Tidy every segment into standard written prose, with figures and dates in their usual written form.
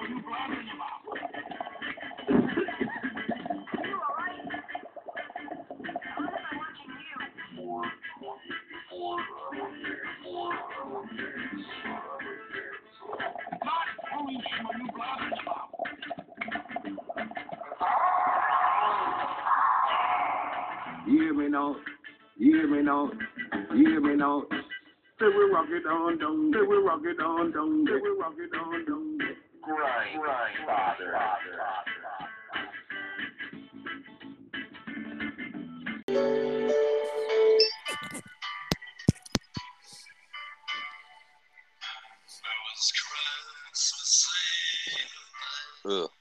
You hear me now? You hear me now? You hear me now? Say we rock it on down, say we rock it on down, say we rock it on down. Grind, father. Ugh.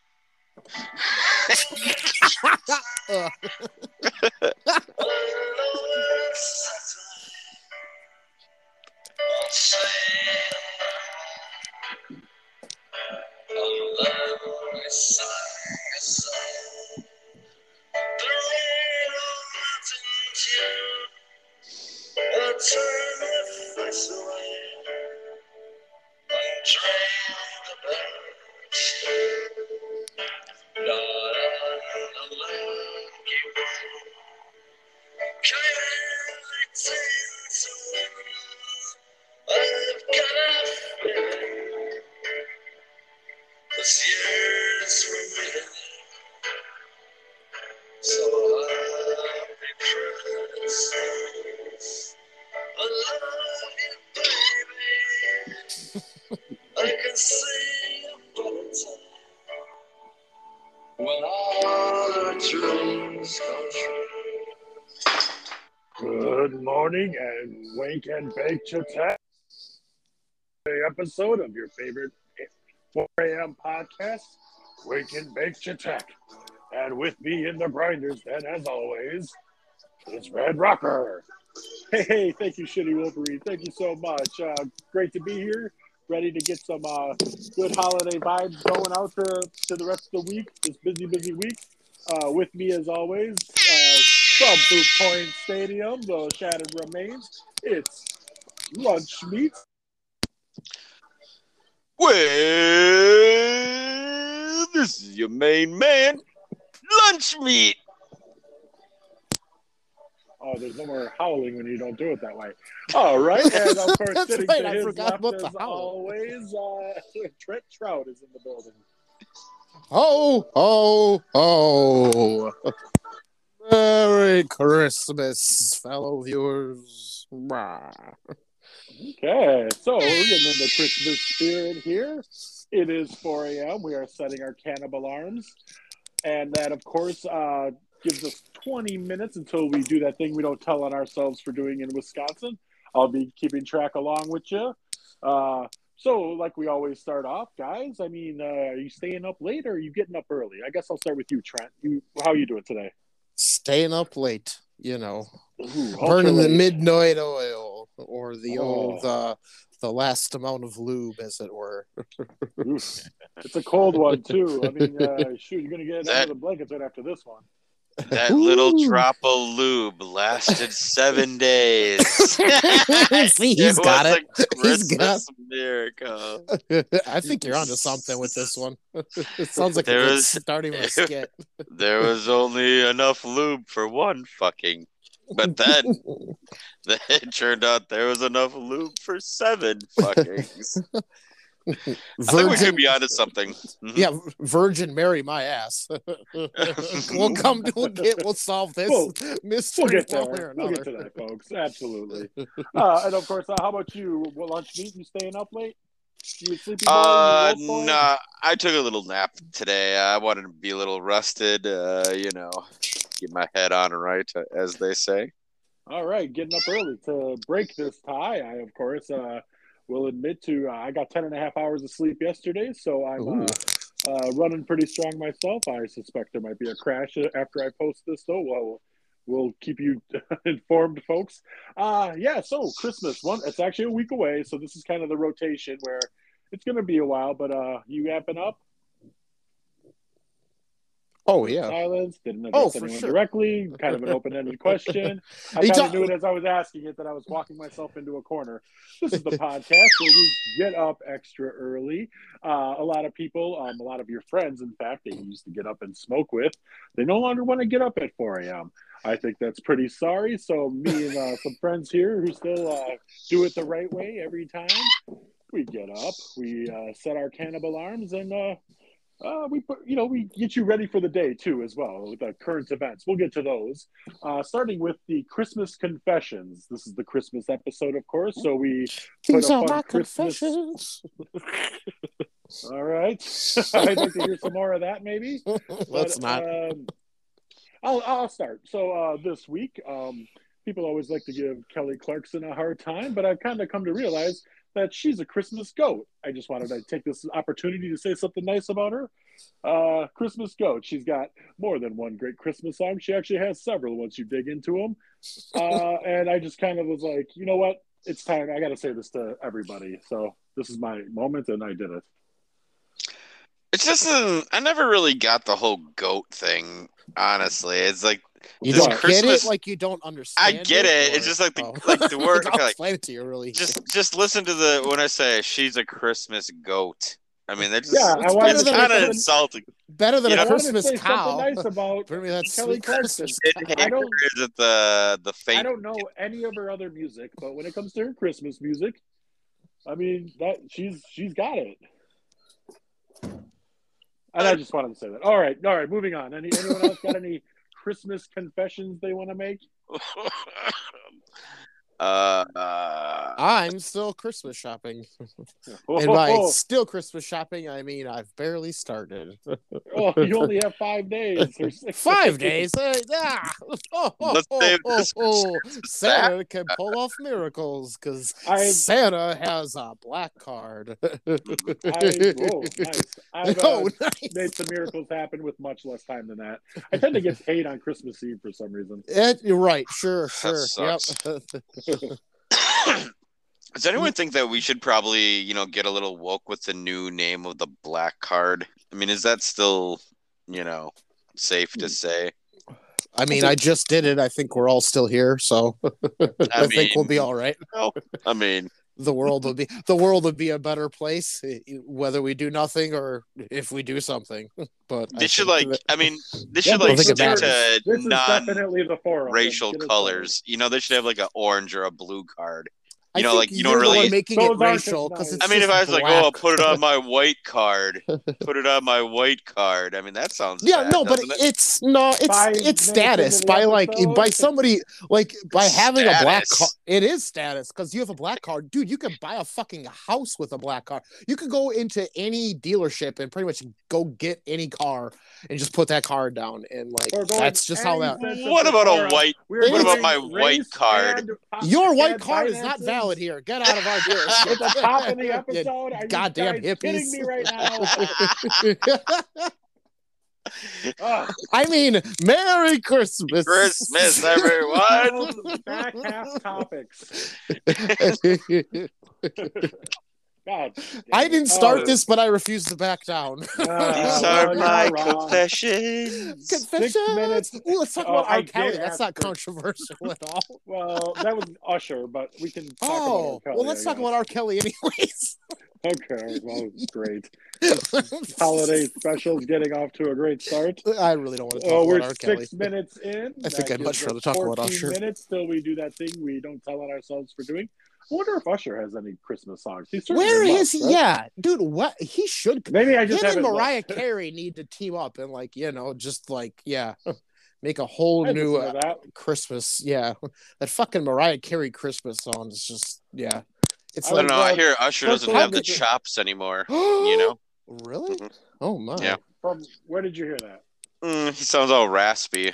Good morning and wake and bake Chautauqua. Episode of your favorite 4 a.m. podcast, Wake and Bake Chautauqua. And with me in the grinders, then as always, is Red Rocker. Hey, thank you, Shitty Wolverine. Thank you so much. Great to be here. Ready to get some good holiday vibes going out to the rest of the week, this busy week. With me, as always, from Boot Point Stadium, the Shattered Remains, it's Lunch Meat. Well, this is your main man, Lunch Meat. Oh, there's no more howling when you don't do it that way. All right, and of course, That's sitting right, to I his forgot left, about the as howl. always, Trent Trout is in the building. Ho. Merry Christmas, fellow viewers. Rah. Okay, so we're getting in the Christmas spirit here. It is 4 a.m. We are setting our cannibal alarms. And that, of course, gives us 20 minutes until we do that thing we don't tell on ourselves for doing in Wisconsin. I'll be keeping track along with you. So, like we always start off, guys, I mean, are you staying up late or are you getting up early? I guess I'll start with you, Trent. How are you doing today? Staying up late, Ooh, burning the ultra late. midnight oil, or the old, the last amount of lube, as it were. Oof. It's a cold one, too. I mean, shoot, you're going to get under the blankets right after this one. That little drop of lube lasted 7 days. See, he's got was it. A He's got. Christmas miracle. I think you're onto something with this one. It sounds like There a good was- starting with a skit. There was only enough lube for one fucking, but then it turned out there was enough lube for 7 fuckings. I think we could be onto something. Mhm. Yeah, Virgin Mary my ass. We'll solve this mystery. We'll get there. one way or We'll get to that, folks. Absolutely. And of course, how about you? What, Lunch Meat? You staying up late? You a sleepy boy? You wolf boy? Nah, I took a little nap today. I wanted to be a little rested, get my head on right, as they say. All right, getting up early to break this tie. I, of course, will admit to I got 10 and a half hours of sleep yesterday, so I'm running pretty strong myself. I suspect there might be a crash after I post this, though. Well, we'll keep you informed, folks. So Christmas, it's actually a week away, so this is kind of the rotation where it's going to be a while, but you amping up? Oh, yeah. Silence. Didn't address for anyone sure. directly. Kind of an open-ended question. I He kind ta- of knew it as I was asking it that I was walking myself into a corner. This is the podcast where we get up extra early. A lot of people, a lot of your friends, in fact, that you used to get up and smoke with, they no longer want to get up at 4 a.m. I think that's pretty sorry. So me and some friends here who still do it the right way every time, we get up, we set our cannibal alarms, and we get you ready for the day too, as well, with the current events. We'll get to those, starting with the Christmas confessions. This is the Christmas episode, of course, so we put These a are fun my Christmas. confessions. All right, I'd like to hear some more of that, maybe. Let's not. I'll start. So this week, people always like to give Kelly Clarkson a hard time, but I've kind of come to realize that she's a Christmas goat. I just wanted to take this opportunity to say something nice about her. Christmas goat. She's got more than one great Christmas song. She actually has several once you dig into them. And I just kind of was like, you know what? It's time. I got to say this to everybody. So this is my moment, and I did it. It's just I never really got the whole goat thing. Honestly, it's like You this don't Christmas. get it? Like you don't understand I get it. or- It's just like the oh. like the word. I'll Okay, like, explain it to you really. just listen to when I say she's a Christmas goat. I mean, that's Yeah, just, I wanted it's to say kind of something- insulting. Better than You a know, I wanted to Christmas say cow. something nice about For me, that's Kelly sweet Clarkson. Christmas Is cow. it I hair don't- or is it the fake? I don't know any of her other music, but when it comes to her Christmas music, I mean that she's got it. And I just wanted to say that. All right. Moving on. Anyone else got any Christmas confessions they want to make? I'm still Christmas shopping. Oh, And by still Christmas shopping, I mean I've barely started. you only have 5 days or 6 5 days. Let's save this for Santa can pull off miracles because I've- Santa has a black card. Nice. I've Nice. made some miracles happen with much less time than that. I tend to get paid on Christmas Eve for some reason. You're right. Sure. sucks. Yep. Does anyone think that we should probably, get a little woke with the new name of the black card? I mean, is that still, safe to say? I mean, I just did it. I think we're all still here, so I think we'll be all right. No, I mean, The world would be a better place whether we do nothing or if we do something. But they should think they should I like think it stick matters. to This is non-racial definitely the forum. colors. They should have like an orange or a blue card. I know, think like, you you're don't the really- one making Those it aren't racial as because nice. it's I mean, if just I was like, black. "Oh, I'll put it on my white card," put it on my white card. I mean, that sounds Yeah, bad, no, but doesn't it? it's no, 5 it's minutes status into the by episode. by somebody by having a black Status. card. It is status because you have a black card, dude. You can buy a fucking house with a black card. You could go into any dealership and pretty much go get any car and just put that card down and Or going that's just how that. any sense of What about forum. a white? We're What about doing my white race card? and Your white and card is not finances. valid here. Get out of our dealership. At the top of the You episode, are goddamn you guys kidding hippies. me right now? Ugh. I mean, Merry Christmas. Christmas, everyone. Back half topics. God. I didn't start Oh. this, but I refuse to back down. These well, are you're my wrong. confessions. Confessions. minutes. Ooh, let's talk Oh, about I R. Kelly. did That's ask not for- controversial at all. Well, that was Usher, but we can talk Oh, about R. Kelly, well, let's I talk guess. about R. Kelly anyways. Okay, well, great. Holiday specials getting off to a great start. I really don't want to talk Oh, we're about R. Kelly. 6 minutes in. I think That I'd much gives rather us talk about 14 Usher. minutes till we do that thing we don't tell on ourselves for doing. I wonder if Usher has any Christmas songs. He certainly Where is must, he? right? Yeah, dude, what? He should. Maybe I just Him and haven't Mariah looked. Carey need to team up and, just make a whole I new listen to that. Christmas. Yeah, that fucking Mariah Carey Christmas song is just, yeah. It's I don't like, know. I hear Usher doesn't Circle have the of the- chops anymore. Really? Mhm. Oh, my. Yeah. From where did you hear that? He sounds all raspy.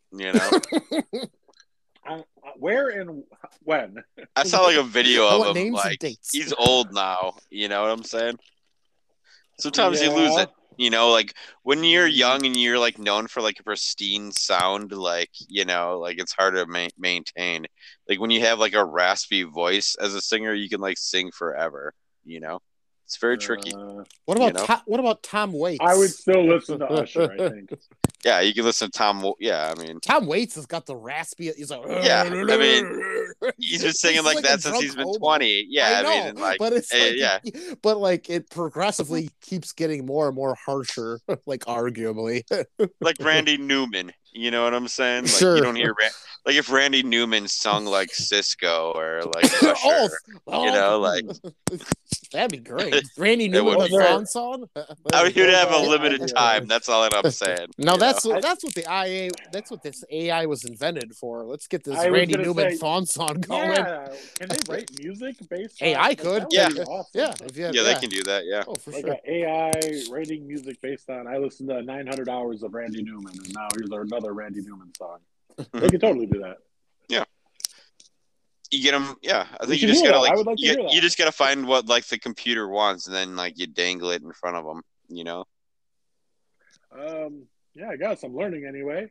Where and when? I saw like a video I of want him. names and Like dates. he's old now. You know what I'm saying? Sometimes you lose Yeah. it. Like when you're young and you're like known for like a pristine sound, like it's hard to maintain. Like when you have like a raspy voice as a singer, you can like sing forever. It's very tricky. What about You know? what about Tom Waits? I would still listen to Usher, I think. Yeah, you can listen to Tom. Yeah, I mean, Tom Waits has got the raspy. He's like, yeah, I mean, he's been singing like that since he's been 20. Yeah, I know, mean, and like, but it's like, yeah, but like it progressively keeps getting more and more harsher, like arguably. like Randy Newman. You know what I'm saying? Like Sure. you don't hear like if Randy Newman sung like Cisco or like Usher, you know, like that'd be great. Randy Newman, would the be Fawn song. I would have a Yeah, limited yeah. time. That's all that I'm saying. No, you that's know? what the IA. That's what this AI was invented for. Let's get this I was Randy gonna Newman say, Fawn song going. Yeah, can they write music based on AI like, could. that would Yeah. be awesome. Yeah, if you had, Yeah, they can do that. Yeah. Oh, for Like sure. an AI writing music based on. I listened to 900 hours of Randy Newman, and now here's another Randy Newman song. They could totally do that. You get them. Yeah, I We think you should just hear gotta that. I like would like to hear that. you just gotta find what like the computer wants, and then like you dangle it in front of them. You know. Yeah, I guess I'm learning anyway.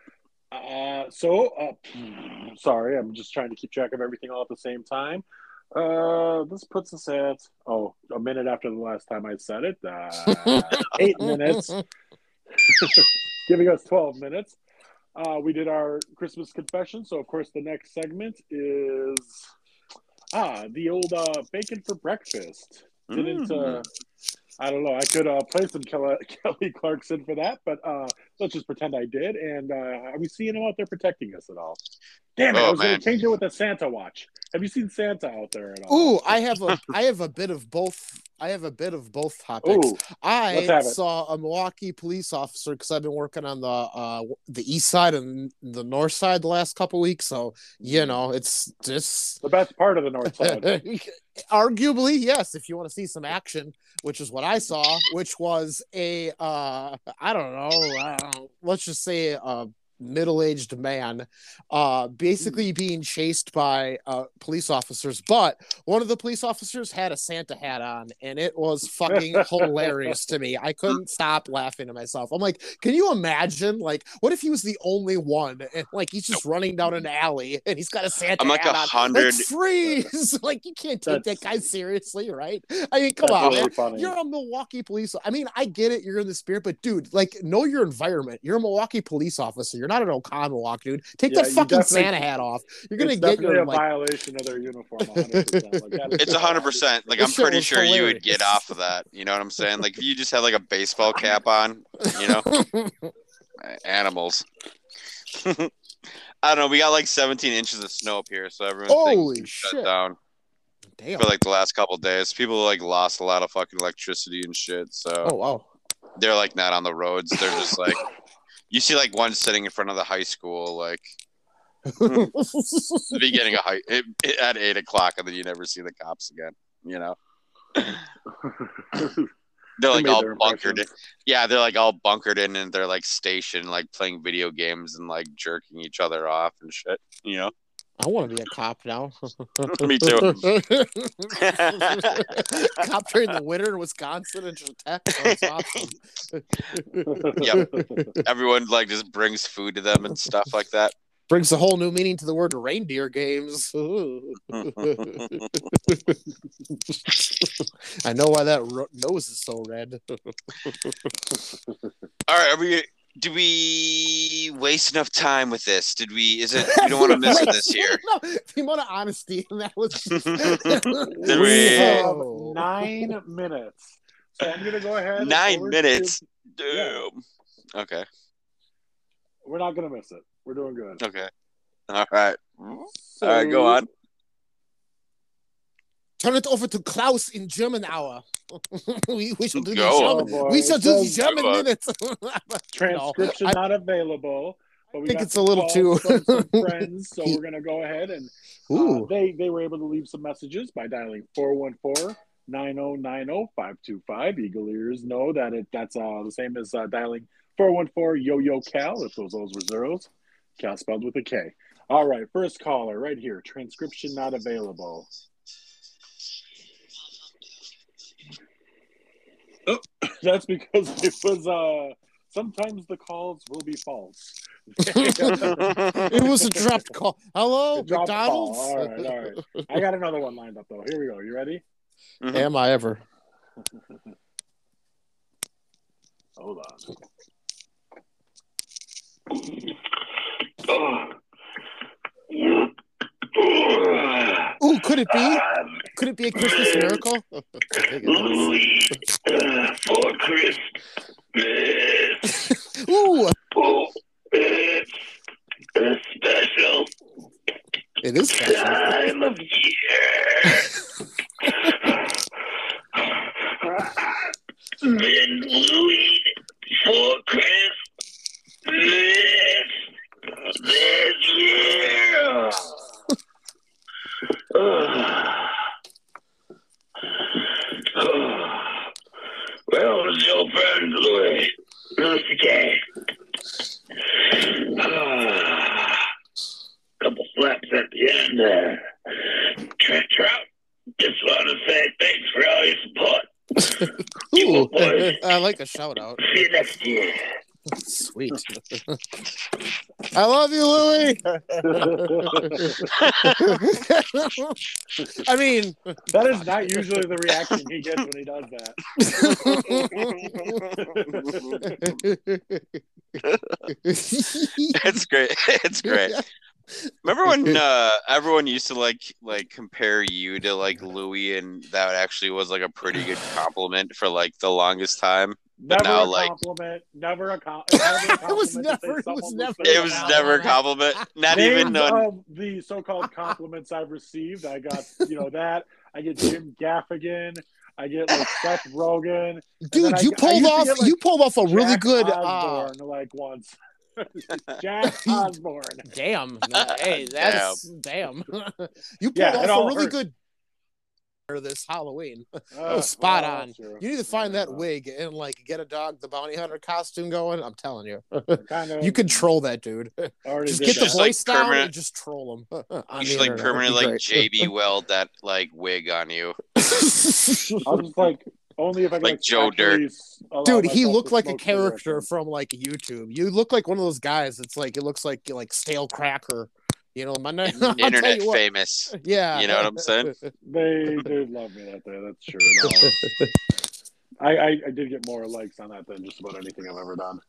Sorry, I'm just trying to keep track of everything all at the same time. This puts us at a minute after the last time I said it. 8 minutes, giving us 12 minutes. We did our Christmas confession, so of course the next segment is the old bacon for breakfast. I don't know. I could play some Kelly Clarkson for that, but let's just pretend I did. And are we seeing him out there protecting us at all? Damn it! I was going to change it with a Santa watch. Have you seen Santa out there at all? Ooh, I have a bit of both. I have a bit of both topics. Ooh, let's I have it. saw a Milwaukee police officer because I've been working on the east side and the north side the last couple weeks. So you know, it's just the best part of the north side. arguably yes. If you want to see some action, which is what I saw, which was a I don't know, let's just say a middle-aged man basically being chased by police officers, but one of the police officers had a Santa hat on, and it was fucking hilarious to me. I couldn't stop laughing to myself. I'm like, can you imagine, like, what if he was the only one and like he's just running down an alley and he's got a Santa I'm like hat on? 100. Like, freeze. Like, you can't take that guy seriously, right? I mean, come on, really man. funny. You're a Milwaukee police. I mean, I get it, you're in the spirit, but dude, like, know your environment. You're a Milwaukee police officer. You're not an Oconomowoc, dude. Take that you fucking definitely- Santa hat off. You're gonna It's get definitely your a like. violation of their uniform. 100%. Like, that is It's 100%. Like This I'm shit pretty was sure you would hilarious. get off of that. You know what I'm saying? Like if you just had like a baseball cap on, you know, animals. I don't know. We got like 17 inches of snow up here, so everyone's Holy shut shit. down Damn. for like the last couple of days. People like lost a lot of fucking electricity and shit, so Oh wow. they're like not on the roads. They're just like you see like one sitting in front of the high school, like the beginning of at 8 o'clock, and then you never see the cops again. You know. They're like made all their bunkered in. impressions. Yeah, they're like all bunkered in and they're like stationed, like playing video games and like jerking each other off and shit. You know? I want to be a cop now. Me too. Cop during the winter in Wisconsin and just attack. That's awesome. Yep. Everyone like just brings food to them and stuff like that. Brings a whole new meaning to the word reindeer games. I know why that nose is so red. All right, do we waste enough time with this? We don't want to miss this here. No, the amount of honesty in that was just... Did We we- have Oh. 9 minutes. So I'm going to go ahead. and 9 forward minutes. to- Damn. Okay. We're not going to miss it. We're doing good. Okay. All right. So, All right, go on. Turn it over to Klaus in German hour. we shall do Go the on. German. Oh, boy. We shall do the So- German Go on. minutes. Transcription No, not available. But we think got it's some a little calls too- from some friends, so we're going to go ahead and Ooh. they were able to leave some messages by dialing 414-9090525. Eagle ears know that that's the same as dialing 414-YO-YO-CAL if those were zeros. Cal spelled with a K. All right, first caller right here. Transcription not available. Oh, that's because it was sometimes the calls will be false. It was a dropped call. Hello, Dropped call. McDonald's. All right. I got another one lined up though. Here we go. You ready? Mhm. Am I ever? Hold on. Ooh, could it be? Could it be a Christmas miracle? Louis for Christmas. Ooh, Oh, it's a special it is special. time of year. Then Louis for Christmas this year. Well, it's your friend Louis. Okay. Couple slaps at the end there. Trout, just want to say thanks for all your support. Ooh, boys. I like a shout out. See you next year. Sweet. I love you, Louie. I mean, That is not usually the reaction he gets when he does that. It's great. It's great. Remember when everyone used to like compare you to like Louis, and that actually was like a pretty good compliment for like the longest time. But Never now, a like, compliment. Never a compliment. It was never it was never a compliment. Not even Names on. of the so-called compliments I've received. I got, that. I get Jim Gaffigan. I get like Seth Rogen. dude, you pulled off a really Jack good. Osborne, like once. Jack Osborne. Damn. Hey, that's damn. You pulled Yeah, it all off a really hurts. good this Halloween. Oh, spot well, on. that's true. You need to find Yeah, that wig and like get a Dog the Bounty Hunter costume going. I'm telling you, kind of. you could troll that dude. Already Just did get the that. Just, like, voice down permanent- and just troll him. You should like permanently like JB Weld that like wig on you. I'll just like only if I can Like Joe actually allow Dude, he myself looked to like a smoke cigarettes. character from like YouTube. You look like one of those guys. It's like it looks like stale cracker. You know, my name. Internet famous. Yeah, You know what I'm saying? They love me that day. That's true. No. I did get more likes on that than just about anything I've ever done.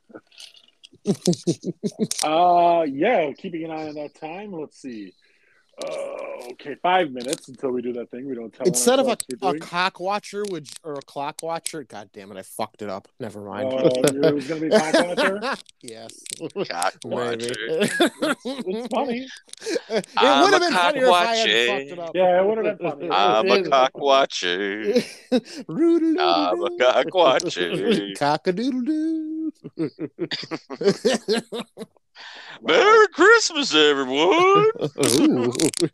Yeah, keeping an eye on that time. Let's see. Okay, 5 minutes until we do that thing. We don't tell. Instead of a doing. cock watcher or a clock watcher. God damn it! I fucked it up. Never mind. It was gonna be cock watcher. Yes. Cock watcher. It's funny. It I'm would have a been cock funnier if I watcher. hadn't fucked it up. Yeah, it would have been funny. I'm a cock watcher. I'm a cock watcher. Cock-a-doodle-doo. Merry Christmas, everyone. Ooh.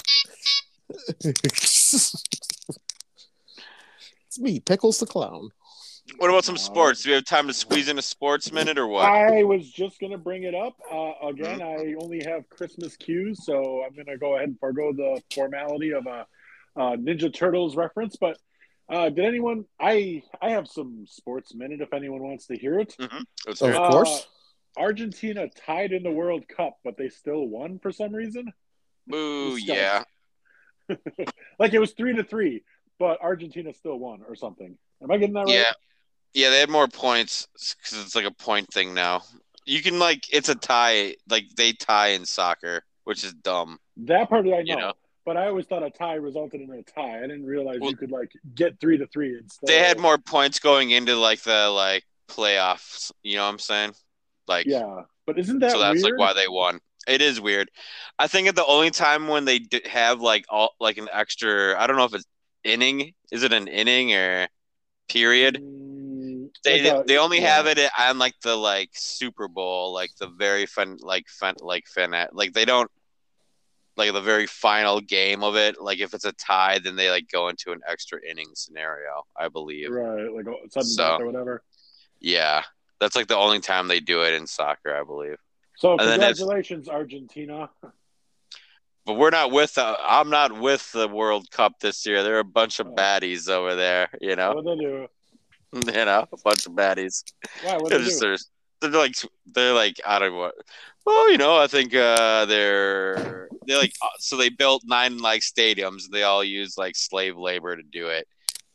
It's me, Pickles the Clown. What about some sports? Do we have time to squeeze in a sports minute or what? I was just going to bring it up. Again, I only have Christmas cues, so I'm going to go ahead and forego the formality of a Ninja Turtles reference. But did anyone – I have some sports minute if anyone wants to hear it. Mm-hmm. Let's Of hear it. course. Argentina tied in the World Cup, but they still won for some reason. Ooh, yeah. Like it was 3-3, but Argentina still won or something. Am I getting that right? Yeah. Yeah, they had more points because it's like a point thing now. You can, like, it's a tie. Like, they tie in soccer, which is dumb. That part I know. You know. But I always thought a tie resulted in a tie. I didn't realize you could like get 3-3 and still. They had more points going into like the playoffs. You know what I'm saying? Like, yeah, but isn't that so that's weird? like why they won. It is weird. I think at the only time when they have like an extra, I don't know if it's inning. Is it an inning or period? They only have it on like the Super Bowl, like the very they don't like the very final game of it. Like if it's a tie, then they like go into an extra inning scenario, I believe. Right, like a sudden death or whatever. Yeah, that's like the only time they do it in soccer, I believe. So And then congratulations, Argentina. But we're not with. I'm not with the World Cup this year. There are a bunch of baddies over there. You know. What they do? You know, a bunch of baddies. Why? What they do? They're like I don't know what. Well, you know, I think they're like so they built 9 like stadiums. And they all use like slave labor to do it.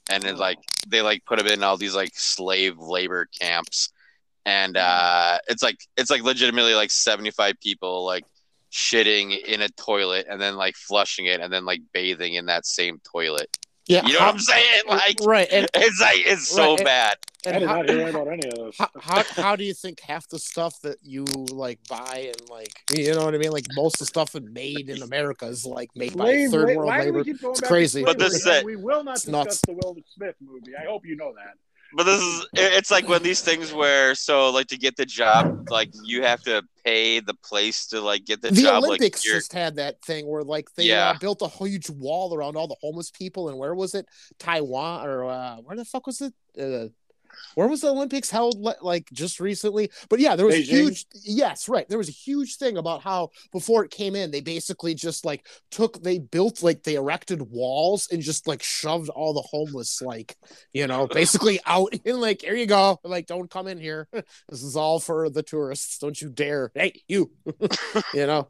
and it, like they like put them in all these like slave labor camps, and it's like legitimately like 75 people like shitting in a toilet and then like flushing it and then like bathing in that same toilet. Yeah, You know what I'm saying? Like, right, and it's like it's so right, bad. I did not hear about any of this. How do you think half the stuff that you like buy and like, you know what I mean? Like most of the stuff made in America is like made by third world why do we labor. keep going It's back crazy. To But this slavery? is it. We will not It's discuss nuts. the Will Smith movie. I hope you know that. But it's like one of these things where, so like to get the job, like you have to pay the place to like get the The job. Olympics like just had that thing where like they Yeah. built a huge wall around all the homeless people, and where was it? Taiwan or where the fuck was it? Where was the Olympics held like just recently? But yeah, there was Beijing? a huge there was a huge thing about how before it came in, they basically just like they erected walls and just like shoved all the homeless like, you know, basically out in like, here you go, like don't come in here. This is all for the tourists. Don't you dare. Hey, you. You know,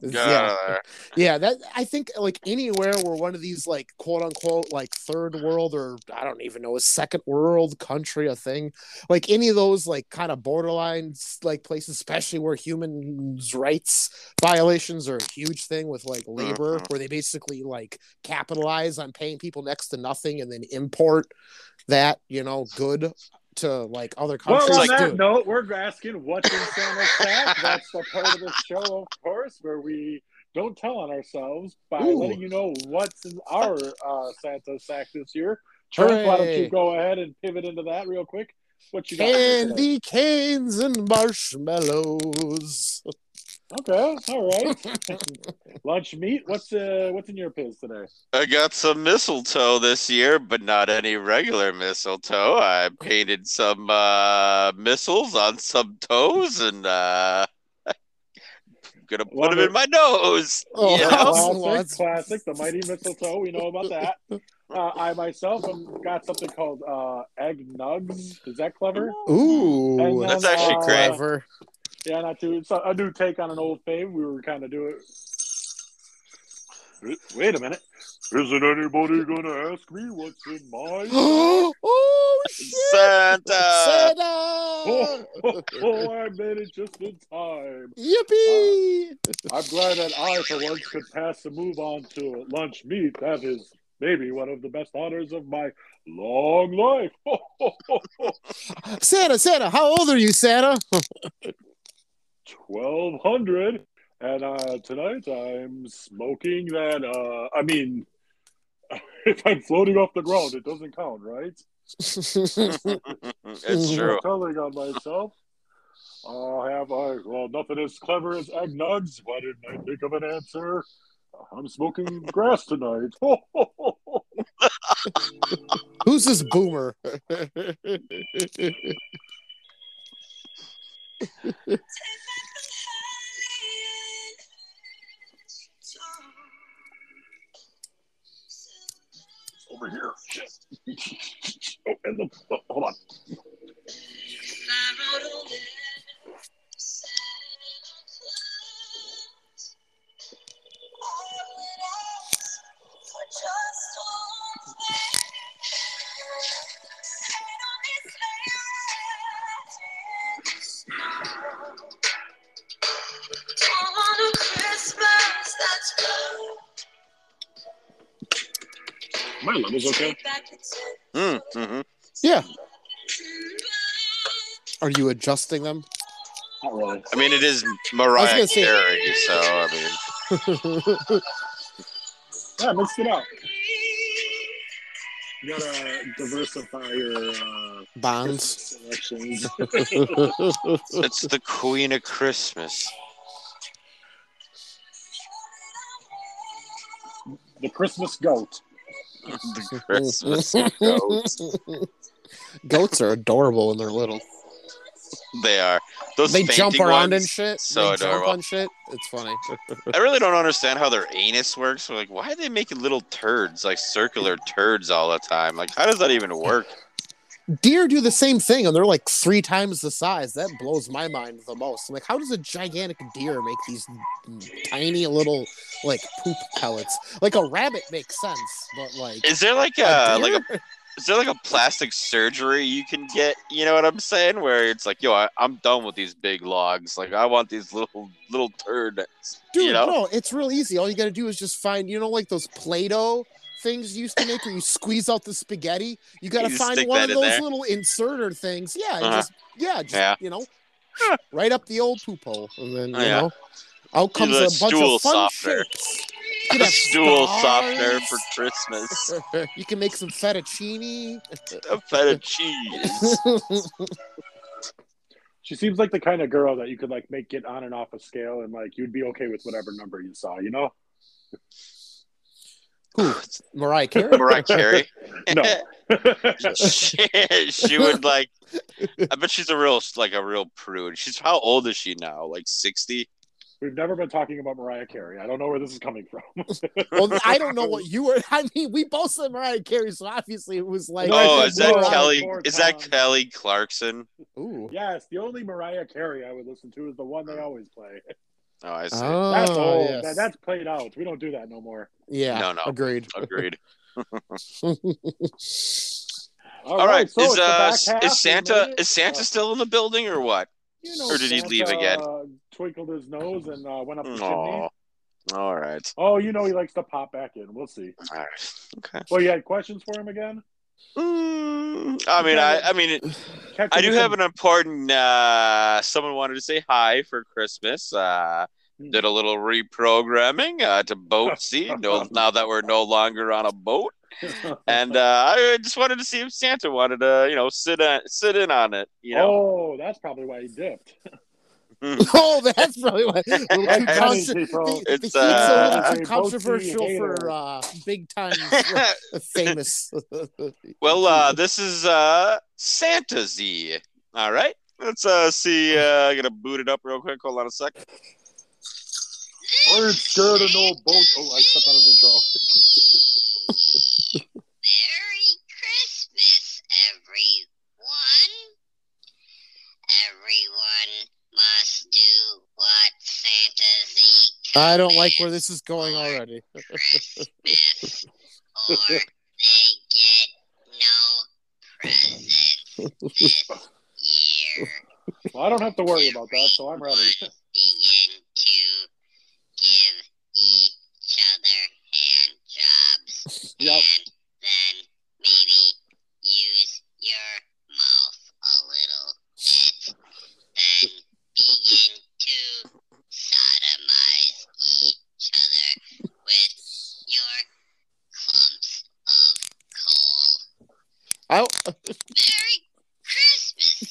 yeah, that I think like anywhere where one of these like quote unquote like third world or I don't even know a second world country a thing, like any of those like kind of borderline like places, especially where human rights violations are a huge thing with like labor, where they basically like capitalize on paying people next to nothing and then import that, you know, good to like other countries. Well, on like, that note, we're asking what's in Santa's sack. That's the part of the show, of course, where we don't tell on ourselves by letting you know what's in our Santa sack this year. Trent, why don't you go ahead and pivot into that real quick? What you got? Candy canes and marshmallows. Okay, all right. Lunch meat. What's in your piz today? I got some mistletoe this year, but not any regular mistletoe. I painted some missiles on some toes and gonna put them in my nose. Oh, you know? Classic. The mighty mistletoe. We know about that. I myself got something called egg nugs. Is that clever? Ooh, And then, that's actually great. Clever. Yeah, not too. It's a new take on an old fave. We were kind of doing. Wait a minute. Isn't anybody gonna ask me what's in my? Oh shit! Santa! Oh, I made it just in time. Yippee! I'm glad that I, for once, could pass the move on to lunch meat. That is maybe one of the best honors of my long life. Santa, how old are you, Santa? 1200. And tonight I'm smoking that. I mean, if I'm floating off the ground, it doesn't count, right? It's true. I'm telling on myself. Well, nothing as clever as egg nugs. Why didn't I think of an answer? I'm smoking grass tonight. Who's this boomer? Over here. Shit. Hold on. My level's okay. Mm-hmm. Yeah. Are you adjusting them? Not really. I mean, it is Mariah say- Carey, so I mean, Yeah, mix it up. You gotta diversify your Bonds. selections. it's the Queen of Christmas. The Christmas goat. The Christmas goat. Goats are adorable when they're little. They are. Those They jump fainting around ones, and shit. so they jump adorable. on shit. It's funny. I really don't understand how their anus works. So like, why are they making little turds, like circular turds all the time? Like, how does that even work? Deer do the same thing, and they're like 3 times the size. That blows my mind the most. I'm like, how does a gigantic deer make these tiny little like poop pellets? Like a rabbit makes sense, but like Is there like a a deer? Is there like a plastic surgery you can get? You know what I'm saying? Where it's like, yo, I'm done with these big logs. Like, I want these little turds. Dude, you know? no, it's real easy. All you got to do is just find, like those Play-Doh things you used to make where you squeeze out the spaghetti. You got to You find stick one that of in those there? little inserter things. Yeah, and Uh-huh. just Yeah. right up the old poop hole. And then, Yeah. out comes Use a a bunch stool of fun softener. shapes. You could A have stool stars. softener for Christmas. You can make some fettuccine. A feta cheese. She seems like the kind of girl that you could like make get on and off a scale, and like you'd be okay with whatever number you saw. You know? Who? Mariah Carey? Mariah Carey. No. she would like. I bet she's a real prude. How old is she now? Like 60? We've never been talking about Mariah Carey. I don't know where this is coming from. Well, I don't know what you were. I mean, we both said Mariah Carey, so obviously it was like. Oh, I is said that Laura Kelly? four Is that times. Kelly Clarkson? Ooh. Yes, the only Mariah Carey I would listen to is the one they always play. Oh, I see. That's old. Yes. That's played out. We don't do that no more. Yeah. No. Agreed. Agreed. All All right. so it's the back half. Is We Santa made it. still in the building or what? Or did he leave again? Twinkled his nose and went up the chimney. Oh, all right. Oh, he likes to pop back in. We'll see. All right. Okay. Well, you had questions for him again? I mean, Catch I him do with have some- an important. Someone wanted to say hi for Christmas. Did a little reprogramming to boat seat. Now that we're no longer on a boat, and I just wanted to see if Santa wanted to, sit in on it. Oh, that's probably why he dipped. Oh, that's probably why. The It's, heat's a it's, little too a controversial boaty for big time famous. Well, this is Santa Z. All right, let's see. I'm gonna boot it up real quick. Hold on a sec. I ain't scared of no boat. Oh, I stepped on his intro. Merry Christmas, everyone. Everyone must do what Santa Z I don't like where this is going already. Christmas, or they get no presents this year. Well, I don't have to worry about that, so I'm ready. Everyone begin to give each other hand jobs, Yep. and then maybe use your mouth a little bit. Then begin to sodomize each other with your clumps of coal. Merry Christmas,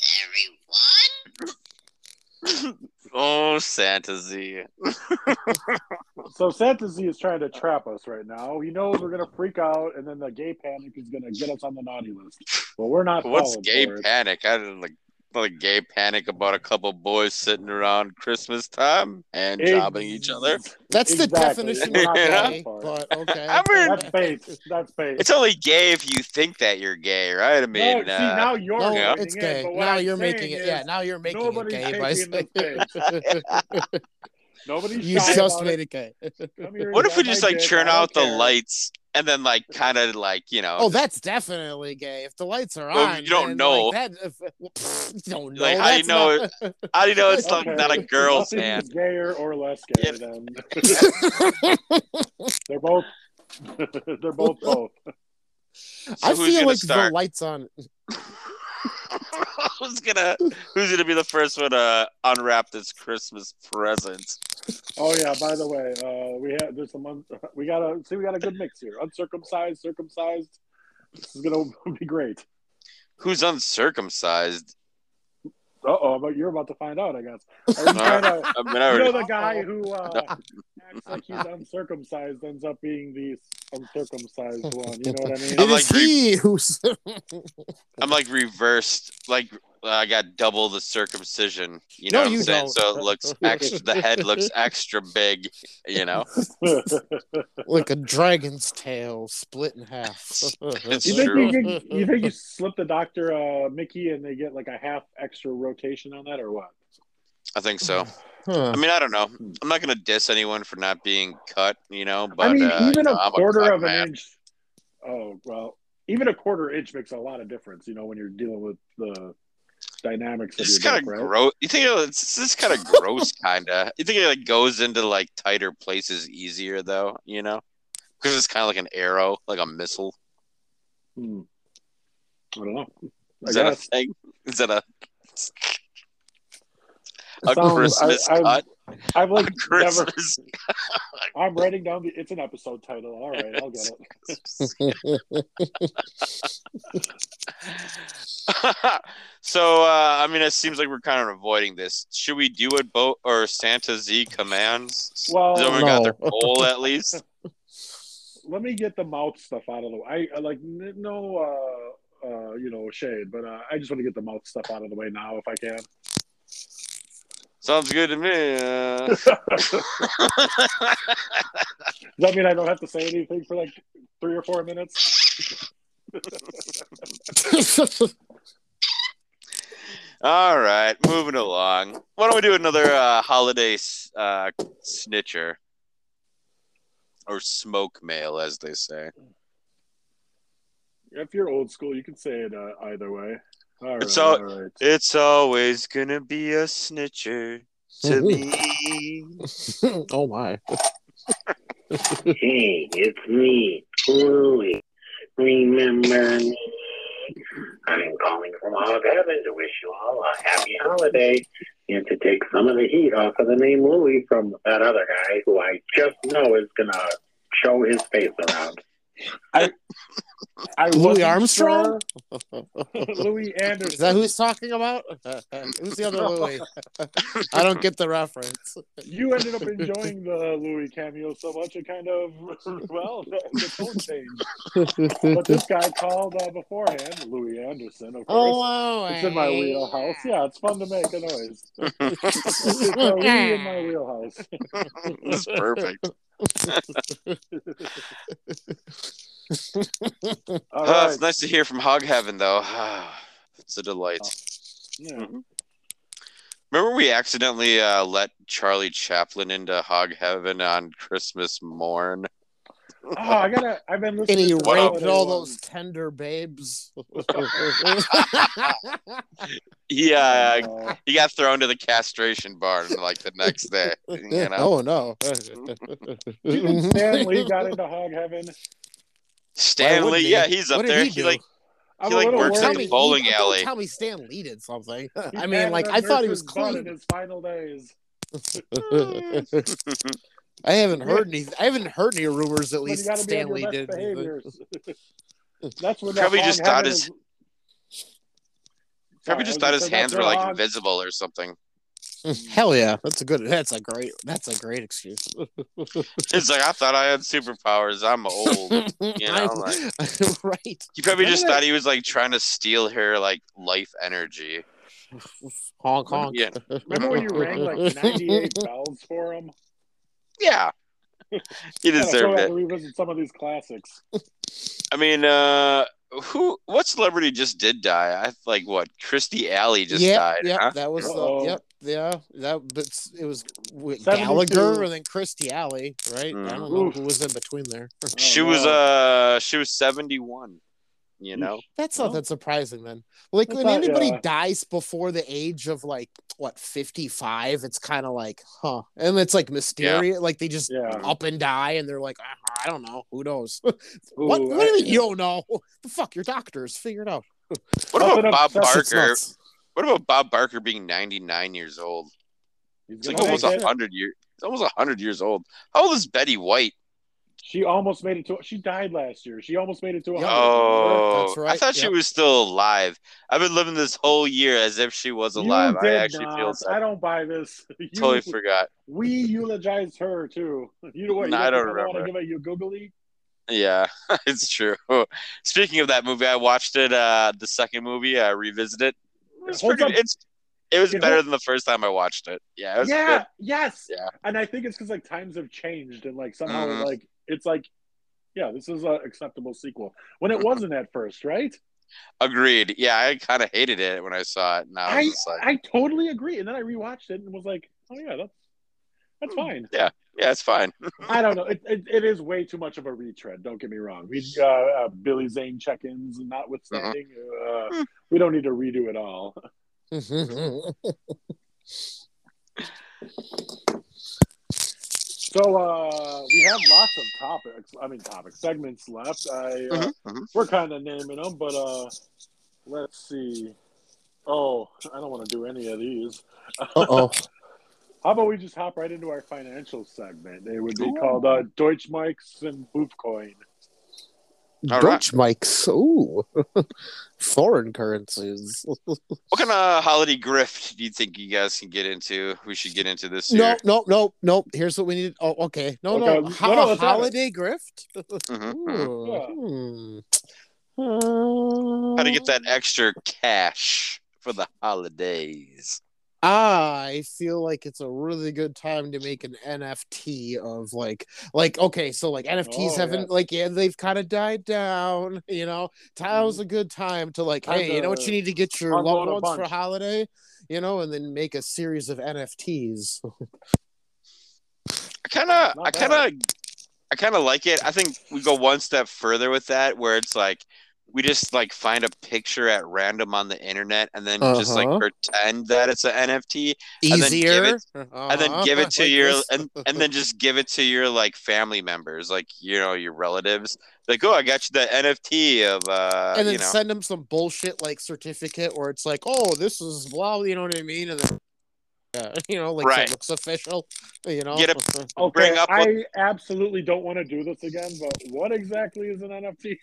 everyone! Oh, Santa Z. So Santa Z is trying to trap us right now. He knows we're gonna freak out, and then the gay panic is gonna get us on the naughty list. But we're not. What's falling gay for it. panic? I didn't like gay panic about a couple boys sitting around Christmas time and jobbing each other. That's the Exactly. definition We're of not gay, falling for it. but okay. I mean, That's fake. That's fake. it's only gay if you think that you're gay, right? I mean, No, see, now you're No, writing it's in, gay. but what Now I'm you're saying making it. is Yeah, now you're making it nobody's gay by taking saying the Nobody's you shy just about made it. it gay. Come here, what if we grab just my like dick, turn I don't out the care. lights and then like kind of like Oh, that's definitely gay. If the lights are Well, on, you don't then, know. Like, that, you don't know. Like, how do you That's know not- how do you know it's Okay, not a girl's nothing's hand? gayer or less gay Yeah. than they're both. They're both. I who's feel gonna like start? the lights on. who's gonna be the first one to unwrap this Christmas present? Oh yeah. By the way, there's some. We got a good mix here. Uncircumcised, circumcised. This is gonna be great. Who's uncircumcised? But you're about to find out, I guess. Are you trying to, I mean, I you already, know the guy who acts like he's uncircumcised ends up being the uncircumcised one. You know what I mean? I'm It like is he who's. I'm like reversed. Like I got double the circumcision. You No, know what I'm you saying? don't. So it looks extra. The head looks extra big. You know. Like a dragon's tail split in half. It's You think true. you think you slip the doctor Mickey and they get like a half extra rotation on that or what? I think so. Huh. I mean, I don't know. I'm not gonna diss anyone for not being cut. You know, but I mean, you even know, a I'm quarter cut of an man. inch. Oh well, even a quarter inch makes a lot of difference, when you're dealing with the dynamics of It's your kind dick, of right? gross. You think it's just kind of gross, kind of. You think it like goes into like tighter places easier though, because it's kind of like an arrow, like a missile. I don't know. Is that a thing? Is that a Sounds- Christmas I've- cut? I've like A Christmas. I'm writing down it's an episode title. All right, I'll get it. So, I mean, it seems like we're kind of avoiding this. Should we do it both or Santa Z commands? Well, Has everyone got their no. goal at least? Let me get the mouth stuff out of the way. I like no shade, but I just want to get the mouth stuff out of the way now if I can. Sounds good to me. Does that mean I don't have to say anything for like 3 or 4 minutes? All right, moving along. Why don't we do another holiday snitcher or smoke mail, as they say? If you're old school, you can say it either way. All It's right, all- all right. It's always gonna be a snitcher to me. Oh my. Hey, it's me, Louie. Remember me? I'm calling from Hog Heaven to wish you all a happy holiday and to take some of the heat off of the name Louie from that other guy who I just know is going to show his face around. I Louis wasn't Armstrong? sure. Louis Anderson. Is that who he's talking about? Who's the other Louis? I don't get the reference. You ended up enjoying the Louis cameo so much it kind of, the tone changed. But this guy called beforehand, Louis Anderson, of course. Oh, wow. It's in my wheelhouse. Yeah, it's fun to make a noise. It's a Louis in my wheelhouse. That's perfect. All right. It's nice to hear from Hog Heaven, though. It's a delight. Yeah. Remember we accidentally let Charlie Chaplin into Hog Heaven on Christmas morn? Oh, I've been listening And he to the raped holiday all ones. those tender babes. Yeah, Oh, he got thrown to the castration barn like the next day. You know, Oh, no. do you think Stan Lee got into Hog Heaven? Stanley. wouldn't he? Yeah, he's up What did there. he He do? like I'm He, a like, little works at worried. the bowling Don't alley. tell me Stan Lee did something. He I mean, like, added I a thought he was nurse's bun in clean. his final days. I haven't heard any rumors at When you least got to be on Stanley your did best anything. behaviors. That's when Probably that just Hog thought Heaven his- is- Probably Sorry, just I thought was his gonna say, hands that's were when like Hog- invisible or something. Hell yeah, that's a great excuse. It's like I thought I had superpowers. I'm old. You know, like Right. he probably just Remember thought he was like trying to steal her like life energy. Honk honk. Yeah, Remember when you rang like 98 bells for him? yeah. He Yeah, so we deserved have it. to revisit some of these classics. I mean, what celebrity just did die? What? Christy Alley just died. Yep, Huh? that was Uh-oh. but it was with 72. Gallagher and then Christy Alley, right? I don't know Oof. who was in between there. She no. was 71. You know, That's not Well, that surprising then. Like that's when not- anybody yeah. dies before the age of 55, it's kind of like, huh? And it's like mysterious. Like they just Yeah. up and die, and they're like, I don't know, who knows? Ooh, What do you mean you don't know? The fuck, your doctors figure it out. what Nothing about Bob upsets- Shit's Barker? nuts. What about Bob Barker being 99 years old? He's It's like gonna almost make it. 100 years. Almost 100 years old. How old is Betty White? She almost made it to. She died last year. She almost made it to 100. Oh, That's right, I thought she yep. was still alive. I've been living this whole year as if she was alive. You I did actually feel not. sad. I don't buy this. Totally forgot. We eulogized her too. You know what? No, I don't want to remember. give it you googly. Yeah, it's true. Speaking of that movie, I watched it. The second movie, I revisited. It was Holds pretty. up. It was It better holds- than the first time I watched it. Yeah, it was Yeah. good. Yes. Yeah. And I think it's because times have changed and somehow Mhm. it's like, yeah, this is an acceptable sequel when it wasn't at first, right? Agreed. Yeah, I kind of hated it when I saw it. Now I it's like, I totally agree. And then I rewatched it and was like, oh yeah, that's fine. yeah, Yeah, it's fine. I don't know. It is way too much of a retread. Don't get me wrong. We Billy Zane check-ins notwithstanding, we don't need to redo it all. So we have lots of segments left. We're kind of naming them, but let's see. Oh, I don't want to do any of these. Uh-oh. How about we just hop right into our financial segment? It would be called Deutsche Mikes and Boofcoin. Deutsche Mikes. Ooh. Foreign currencies. What kind of holiday grift do you think you guys can get into? We should get into this year. No. Here's what we need. Oh, okay. No. Holiday grift? How to get that extra cash for the holidays. I feel like it's a really good time to make an NFT of okay, so NFTs they've kind of died down, Now's a good time to hey, you know what you need to get your loved ones for holiday, and then make a series of NFTs. I kind of like it. I think we go one step further with that, where it's we just find a picture at random on the internet and then just pretend that it's an NFT. Easier. And then give it to your and then just give it to your family members, your relatives. Oh, I got you the NFT of and then send them some bullshit certificate where it's oh, this is blah, you know what I mean? And then so it looks official, Okay, I absolutely don't want to do this again, but what exactly is an NFT?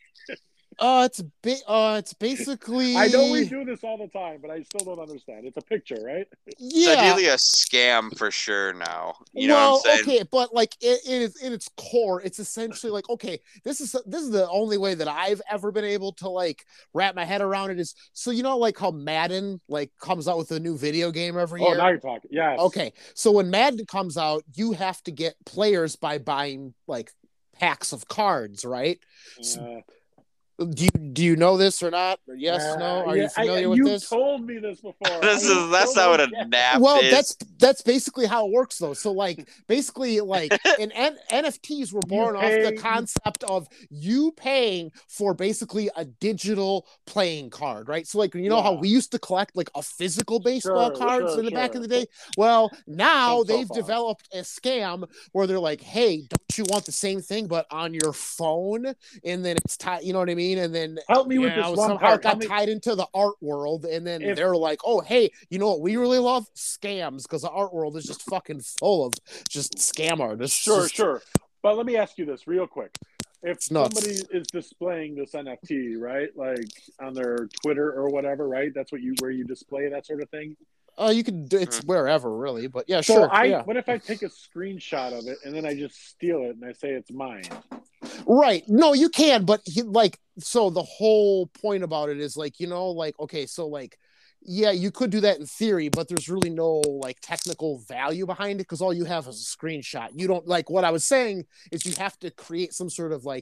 It's basically. I know we do this all the time, but I still don't understand. It's a picture, right? Yeah, it's ideally a scam for sure. Now, you know what I'm saying? Okay, but it is in its core. It's essentially okay. This is the only way that I've ever been able to wrap my head around it. Is so how Madden comes out with a new video game every year. Oh, now you're talking. Yes. Okay, so when Madden comes out, you have to get players by buying packs of cards, right? Do you know this or not? Or yes, no? Are you familiar with this? You told me this before. That's not what a nap is. That's basically how it works though. So basically NFTs were born off the concept of you paying for basically a digital playing card, right? So how we used to collect a physical baseball cards in the back of the day? Well, now they've developed a scam where they're hey, don't you want the same thing but on your phone? And then it's tied, you know what I mean? And then help me with this one somehow part. It got tied into the art world, and then they're oh, hey, you know what we really love? Scams, because the art world is just fucking full of just scam artists. Sure. But let me ask you this real quick. If somebody is displaying this NFT, right, on their Twitter or whatever, right? That's where you display that sort of thing. You can do it's wherever really, but yeah, so sure. What if I take a screenshot of it and then I just steal it and I say it's mine? Right. No, you can, but so the whole point about it is okay, so yeah, you could do that in theory, but there's really no technical value behind it because all you have is a screenshot. You don't what I was saying is you have to create some sort of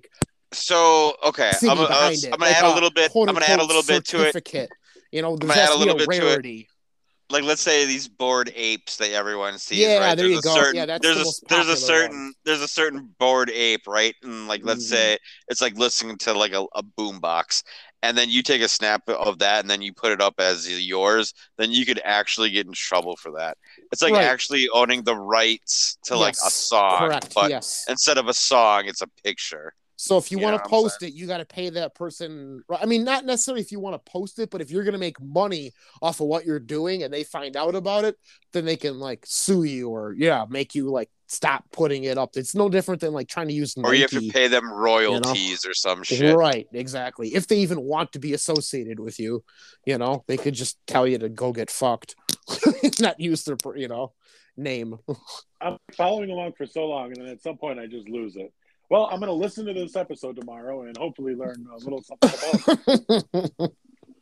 So okay, I'm gonna add a little bit. I'm gonna add a little bit to it. There's has to be a rarity. Let's say these bored apes that everyone sees. Yeah, right? there you go. Yeah, that's there's a certain bored ape, right? And let's say it's listening to a boombox, and then you take a snap of that, and then you put it up as yours. Then you could actually get in trouble for that. It's actually owning the rights to a song, correct. But yes. Instead of a song, it's a picture. So if you want to post it, you got to pay that person. I mean, not necessarily if you want to post it, but if you're going to make money off of what you're doing and they find out about it, then they can sue you or make you stop putting it up. It's no different than trying to use Nike. Or you have to pay them royalties or some shit. Right, exactly. If they even want to be associated with you, they could just tell you to go get fucked, not use their name. I'm following along for so long, and then at some point I just lose it. Well, I'm going to listen to this episode tomorrow and hopefully learn a little something about it.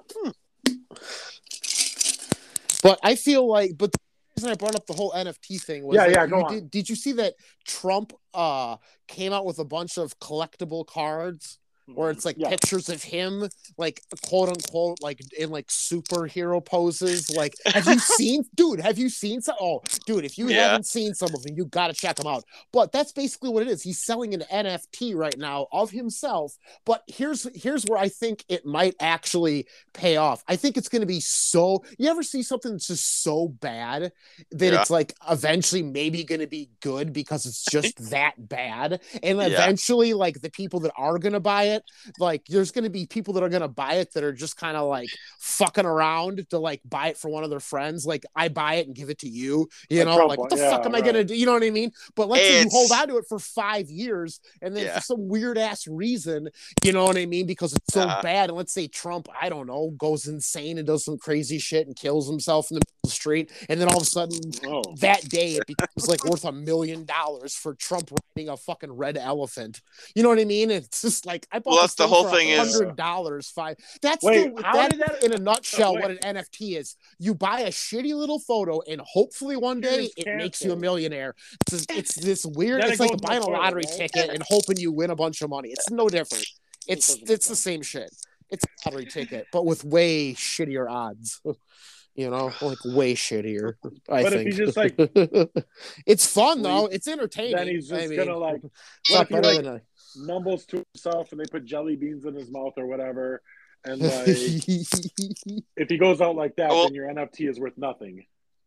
But I feel but the reason I brought up the whole NFT thing was did you see that Trump came out with a bunch of collectible cards where it's like Yeah. pictures of him, like quote unquote, like in like superhero poses. Like, have you seen some? Oh, dude, if you Yeah. haven't seen some of them, you got to check them out. But that's basically what it is. He's selling an NFT right now of himself. But here's where I think it might actually pay off. I think it's going to be so. You ever see something that's just so bad that Yeah. it's like eventually maybe going to be good because it's just that bad, and Yeah. eventually like the people that are going to buy it, like there's going to be people that are going to buy it that are just kind of like fucking around to like buy it for one of their friends. Like, I buy it and give it to you, you Like know, Trump like what one, the yeah, fuck am I right. going to do? You know what I mean? But let's say you hold It's- on to it for 5 years and then Yeah. for some weird ass reason, you know what I mean? Because it's so Uh-huh. bad. And let's say Trump, I don't know, goes insane and does some crazy shit and kills himself in the middle of the street. And then all of a sudden Oh, that day it becomes like worth $1 million for Trump riding a fucking red elephant. You know what I mean? It's just like, I bought Well, this that's the thing whole for thing is- $100. That's Wait, the, how that did that- in a nutshell Wait. what an NFT is. You buy a shitty little photo and hopefully one day Here's it makes you a cancer. millionaire. It's this weird, Then it's it like goes in buying the a toilet, lottery right? ticket and hoping you win a bunch of money. It's no different. It's doesn't make the same shit. It's a lottery ticket, but with way shittier odds. You know, like way shittier. I But if think he just, like, it's fun though. It's entertaining. then he's just I mean, gonna like. it's What not if he better like than a mumbles to himself and they put jelly beans in his mouth or whatever, and like if he goes out like that, Well- then your NFT is worth nothing.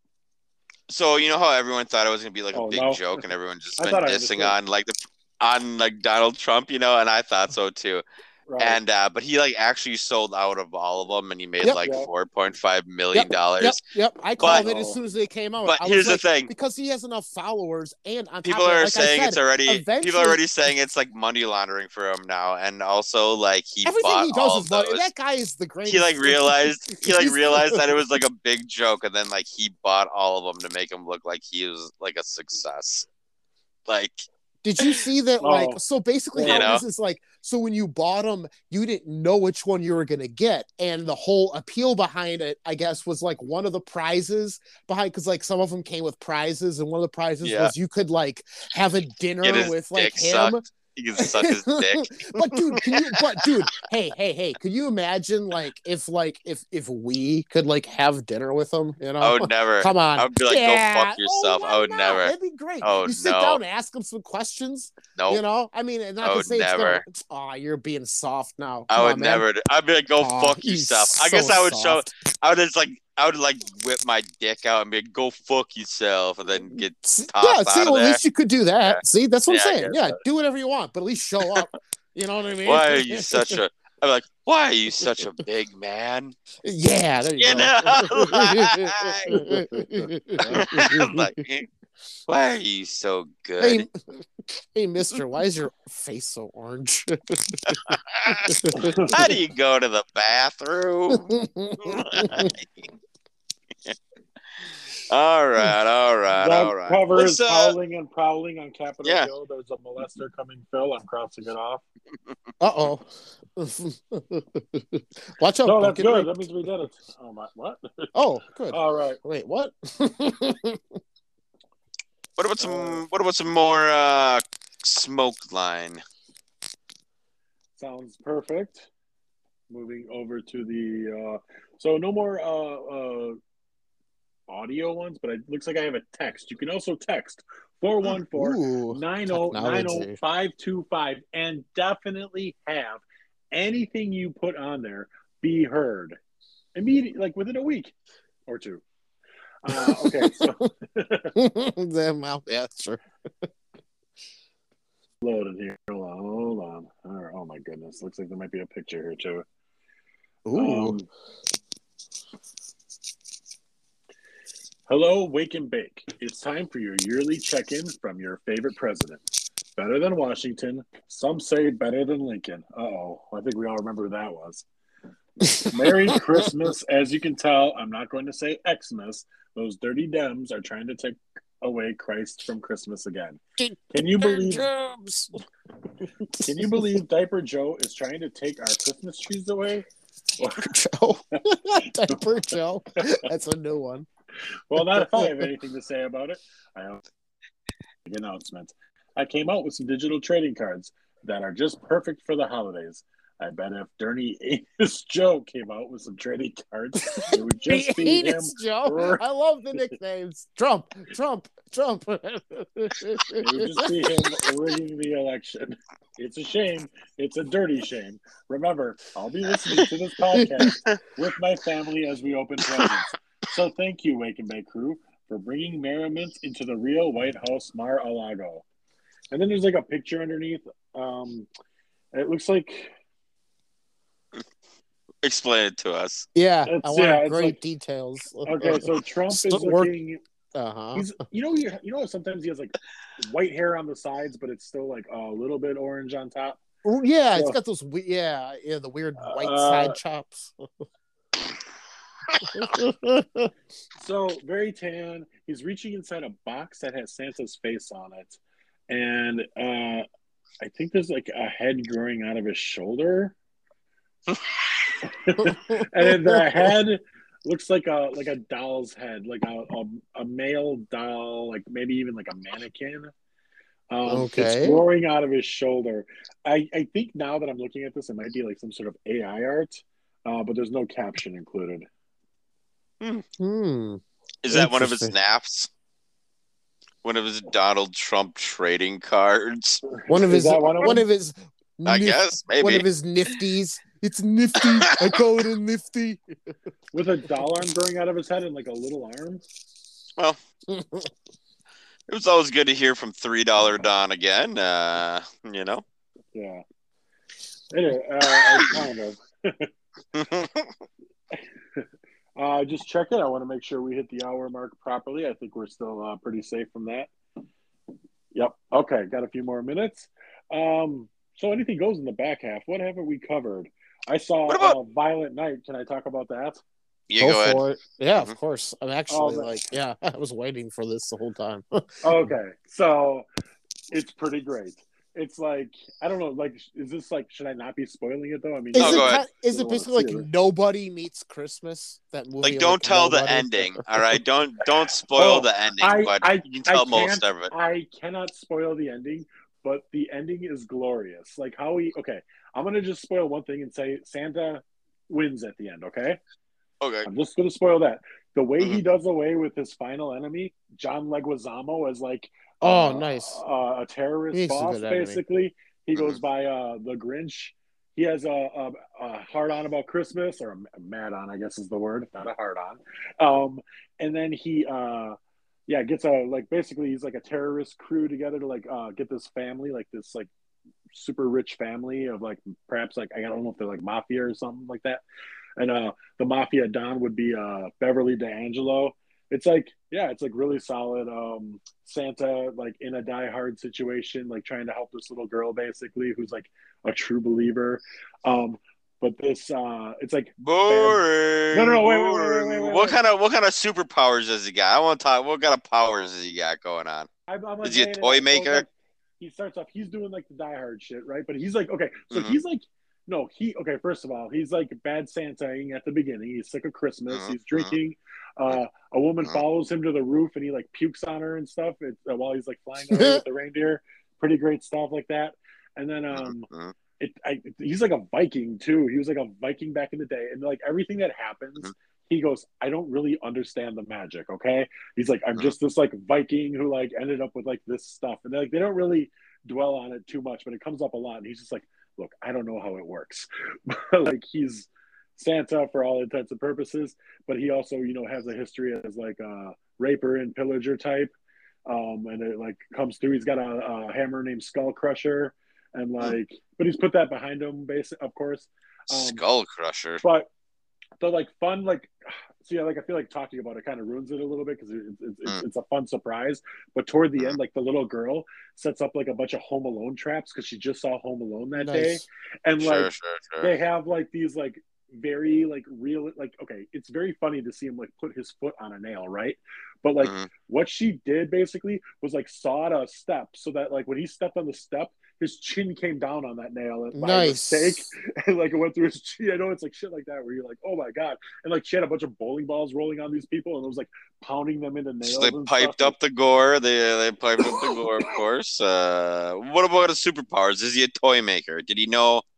So you know how everyone thought it was gonna be like a Oh, big no. joke, and everyone just I been thought I dissing understood. on like Donald Trump, you know, and I thought so too. Right. And but he like actually sold out of all of them, and he made Yep. like Yep. $4.5 million. Yep. I called But- it as soon as they came out. But I was here's the like, thing. because he has enough followers, and on People top of are it, like saying I said, it's already people eventually- are already saying it's like money laundering for him now, and also like he everything bought he all does of is money. those. That guy is the greatest. He like realized He's- that it was like a big joke, and then like he bought all of them to make him look like he was like a success. Like Did you see that? Oh. Like, so basically, You how know? this is like, so when you bought them, you didn't know which one you were gonna get, and the whole appeal behind it, I guess, was like one of the prizes behind, because like some of them came with prizes, and one of the prizes Yeah. was you could like have a dinner Get his with like dick him. sucked. He can suck his dick. But dude, hey, could you imagine like if we could like have dinner with him? You know, I would never. come on, I would be like, go fuck yourself. why I would not? never. That'd be great. Oh, you sit no. down and ask him some questions. Nope. You know, I mean, not I to would say never. it's gonna. Oh, you're being soft now. I Come would on, man. never. I'd be like, go Aw, fuck he's yourself. I so guess I would soft. I would like whip my dick out and be like, go fuck yourself, and then get Yeah, tossed see, out of well, at there. least you could do that. Yeah. See, that's what Yeah, I I'm saying. guess Yeah, so. do whatever you want, but at least show up. You know what I mean? Why are you such a? I'm like, why are you such a big man? Yeah, there you You go. know, I'm like, why are you so good? Hey, mister, why is your face so orange? How do you go to the bathroom? All right. That covers What's, howling and prowling on Capitol Yeah. Hill. There's a molester coming, Phil. I'm crossing it off. Uh-oh. Watch out. No, don't that's get good. raped. That means we did it. Oh my, what? Oh, good. All right. Wait, what? What about some more smoke line? Sounds perfect. Moving over to the so no more audio ones, but it looks like I have a text. You can also text 414-9090525 and definitely have anything you put on there be heard immediately, like within a week or two. Okay, so Well, yeah, sure. loading here. Hold on. All right. Oh my goodness, looks like there might be a picture here too. Ooh. Hello, Wake and Bake. It's time for your yearly check-in from your favorite president. Better than Washington. Some say better than Lincoln. Uh-oh. I think we all remember who that was. Merry Christmas. As you can tell, I'm not going to say Xmas. Those dirty Dems are trying to take away Christ from Christmas again. Can you believe Diaper Joe is trying to take our Christmas trees away? Joe. Diaper Joe. That's a new one. Well, not if I have anything to say about it. I have big announcement. I came out with some digital trading cards that are just perfect for the holidays. I bet if Dirty Anus Joe came out with some trading cards, it would just be him. Anus Joe. I love the nicknames. Trump. It would just be him rigging the election. It's a shame. It's a dirty shame. Remember, I'll be listening to this podcast with my family as we open presents. So thank you, Wake and Bake crew, for bringing merriment into the real White House Mar-a-Lago. And then there's like a picture underneath. It looks like... Explain it to us. Yeah, I want great like, details. Okay, so Trump is looking... He's, you know, sometimes he has like white hair on the sides, but it's still like a little bit orange on top. Yeah, it's got those. The weird white side chops. So very tan. He's reaching inside a box that has Santa's face on it, and I think there's like a head growing out of his shoulder, and the head looks like a doll's head, like a male doll, like maybe even like a mannequin. It's growing out of his shoulder. I think now that I'm looking at this, it might be like some sort of AI art, but there's no caption included. Is that one of his naps? One of his Donald Trump trading cards? One of his I guess maybe one of his nifties. It's nifty. I call it a nifty. With a doll arm growing out of his head and like a little arm. Well, it was always good to hear from $3 Don again. You know. Yeah. Anyway, kind of. Just check it. I want to make sure we hit the hour mark properly. I think we're still pretty safe from that. Yep. Okay. Got a few more minutes. So anything goes in the back half. What haven't we covered? I saw Violent Night. Can I talk about that? Yeah, go ahead. For it. Yeah, of course. I'm actually I was waiting for this the whole time. Okay. So it's pretty great. It's like, I don't know, like, is this like, should I not be spoiling it though? I mean, is it basically like Nobody Meets Christmas? That movie. Like, don't tell the ending, all right? Don't spoil the ending, but you can tell most of it. I cannot spoil the ending, but the ending is glorious. Like I'm gonna just spoil one thing and say Santa wins at the end. Okay. I'm just gonna spoil that. The way he does away with his final enemy, John Leguizamo, as like. Nice. A terrorist boss, basically. He goes by the Grinch. He has a hard on about Christmas, or a mad on, I guess is the word, not a hard on. And then he, gets basically he's like a terrorist crew together to like get this family, like this like super rich family of like perhaps like I don't know if they're like mafia or something like that. And the mafia don would be Beverly D'Angelo. It's like, it's like really solid. Santa, like in a Die Hard situation, like trying to help this little girl, basically, who's like a true believer. But this, it's like boring. No, wait. What kind of superpowers does he got? I want to talk. What kind of powers does he got going on? Is he a toy maker? Like, he starts off. He's doing like the Die Hard shit, right? But he's like, he's like. No, first of all, he's like bad Santa-ing at the beginning. He's sick of Christmas. He's drinking. A woman follows him to the roof and he like pukes on her and stuff while he's like flying over with the reindeer. Pretty great stuff like that. And then he's like a Viking too. He was like a Viking back in the day. And like everything that happens, he goes, I don't really understand the magic, okay? He's like, I'm just this like Viking who like ended up with like this stuff. And like they don't really dwell on it too much, but it comes up a lot. And he's just like, look, I don't know how it works. Like he's Santa for all intents and purposes, but he also, has a history as like a raper and pillager type. And it like comes through. He's got a hammer named Skull Crusher, and like, but he's put that behind him, of course. Skull Crusher. But the like fun, like, so yeah, like I feel like talking about it kind of ruins it a little bit because it's a fun surprise. But toward the end, like the little girl sets up like a bunch of Home Alone traps because she just saw Home Alone that day, and like they have like these like very like real like it's very funny to see him like put his foot on a nail, right? But like what she did basically was like sawed a step so that like when he stepped on the step, his chin came down on that nail by mistake, and like it went through his chin. I know it's like shit like that where you're like, oh my god, and like she had a bunch of bowling balls rolling on these people, and it was like pounding them into nails. So they piped up the gore. They piped up the gore, of course. What about his superpowers? Is he a toy maker? Did he know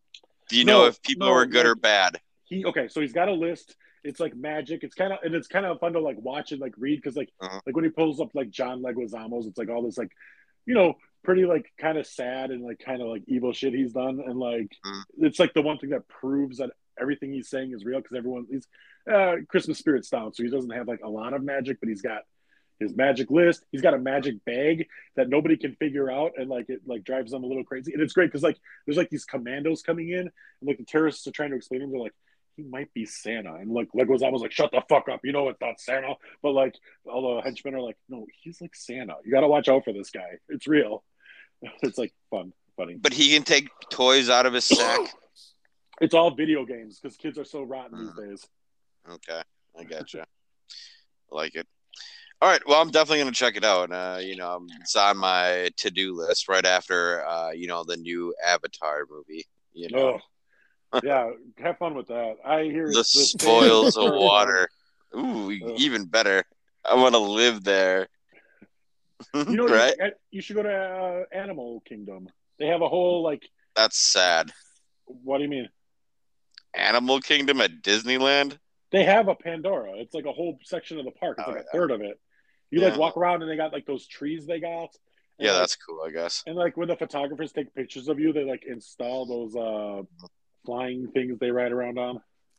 Do you know No, if people no, were good like- or bad? So he's got a list. It's like magic. It's kind of fun to like watch and like read because like Uh-huh. like when he pulls up like John Leguizamo's, it's like all this like pretty like kind of sad and like kind of like evil shit he's done, and like it's like the one thing that proves that everything he's saying is real because he's Christmas spirit's down, so he doesn't have like a lot of magic, but he's got his magic list. He's got a magic bag that nobody can figure out, and like it like drives them a little crazy. And it's great because like there's like these commandos coming in, and like the terrorists are trying to explain to him. They're like, he might be Santa, and like Leguizamo's like, shut the fuck up, you know it's not Santa. But like all the henchmen are like, no, he's like Santa. You got to watch out for this guy. It's real. It's like funny. But he can take toys out of his sack. It's all video games because kids are so rotten these days. Okay, I gotcha. I like it. All right, well, I'm definitely gonna check it out. It's on my to-do list right after the new Avatar movie. Oh, yeah, have fun with that. I hear The it's Spoils of third Water. Ooh, even better. I want to live there. one. Right? You should go to Animal Kingdom. They have a whole like. That's sad. What do you mean? Animal Kingdom at Disneyland? They have a Pandora. It's like a whole section of the park. It's like a third of it. You like walk around and they got like those trees they got. And, Yeah, that's cool, I guess. And like when the photographers take pictures of you, they like install those flying things they ride around on.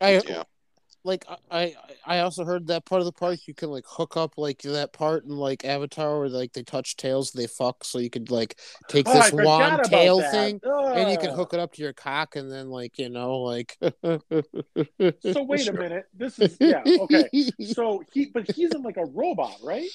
I also heard that part of the park you can like hook up like that part in like Avatar where like they touch tails, they fuck, so you could like take this wand tail thing and you can hook it up to your cock and then like like. So wait a minute, this is okay. So he's in like a robot, right?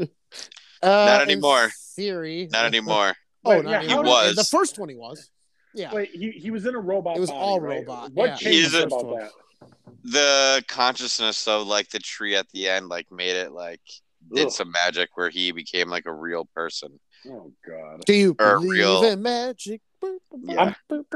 Not anymore. Theory. Not anymore. Oh, Wait, he was. The first one he was. Yeah. Wait, he was in a robot. It was body, all right? robot. What yeah. changed about that? The consciousness of like the tree at the end like made it like did some magic where he became like a real person. Oh God! Do you Or believe real- in magic? Yeah.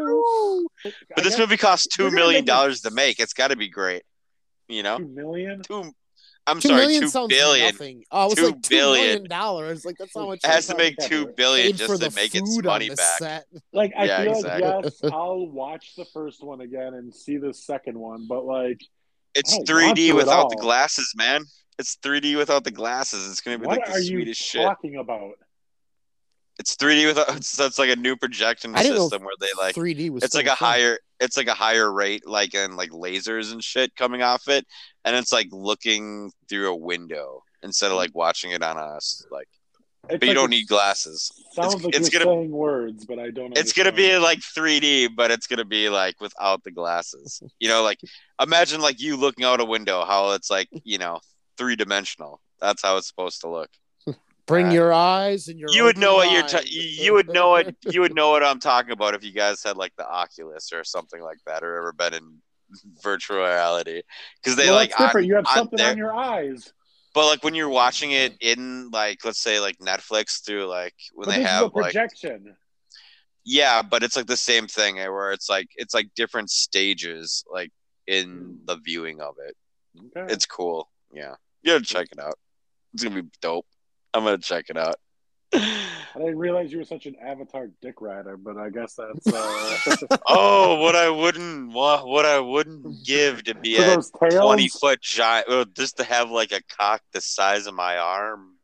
But this movie cost $2 million to make. It's got to be great. $2 million. I'm $2 sorry, million 2 sounds billion. nothing. Oh, it was $2 like $2 billion. million. Like that's how much It has to make Paid $2 billion just for to the make its food on money the back. set. Like I Yeah, feel exactly. like yes, I'll watch the first one again and see the second one, but like It's I don't want 3D to at without the all. glasses, man. It's 3D without the glasses. It's gonna be what like the are you sweetest shit. talking about? It's 3D without. So it's like a new projection I didn't know system where they like. 3D was. It's still like a thing. higher. It's like a higher rate, like and like lasers and shit coming off it, and it's like looking through a window instead of like watching it on us. Like, It's but you like don't need glasses. Sounds like it's you're gonna- saying words, but I don't. It's gonna be like 3D, but it's gonna be like without the glasses. Like imagine like you looking out a window, how it's like 3-dimensional. That's how it's supposed to look. Bring your eyes and your. You would know what open you're. mind. You would know what you would know what I'm talking about if you guys had like the Oculus or something like that, or ever been in virtual reality, because they like that's different. You have on something there- on your eyes. But like when you're watching it in like let's say like Netflix through like when But they this is have a projection. yeah, but it's like the same thing where it's like different stages like in the viewing of it. Okay. It's cool. Yeah, you gotta check it out. It's gonna be dope. I'm gonna check it out. I didn't realize you were such an Avatar dick rider, but I guess that's Oh, what I wouldn't give to be for a those tails. 20-foot giant, just to have like a cock the size of my arm.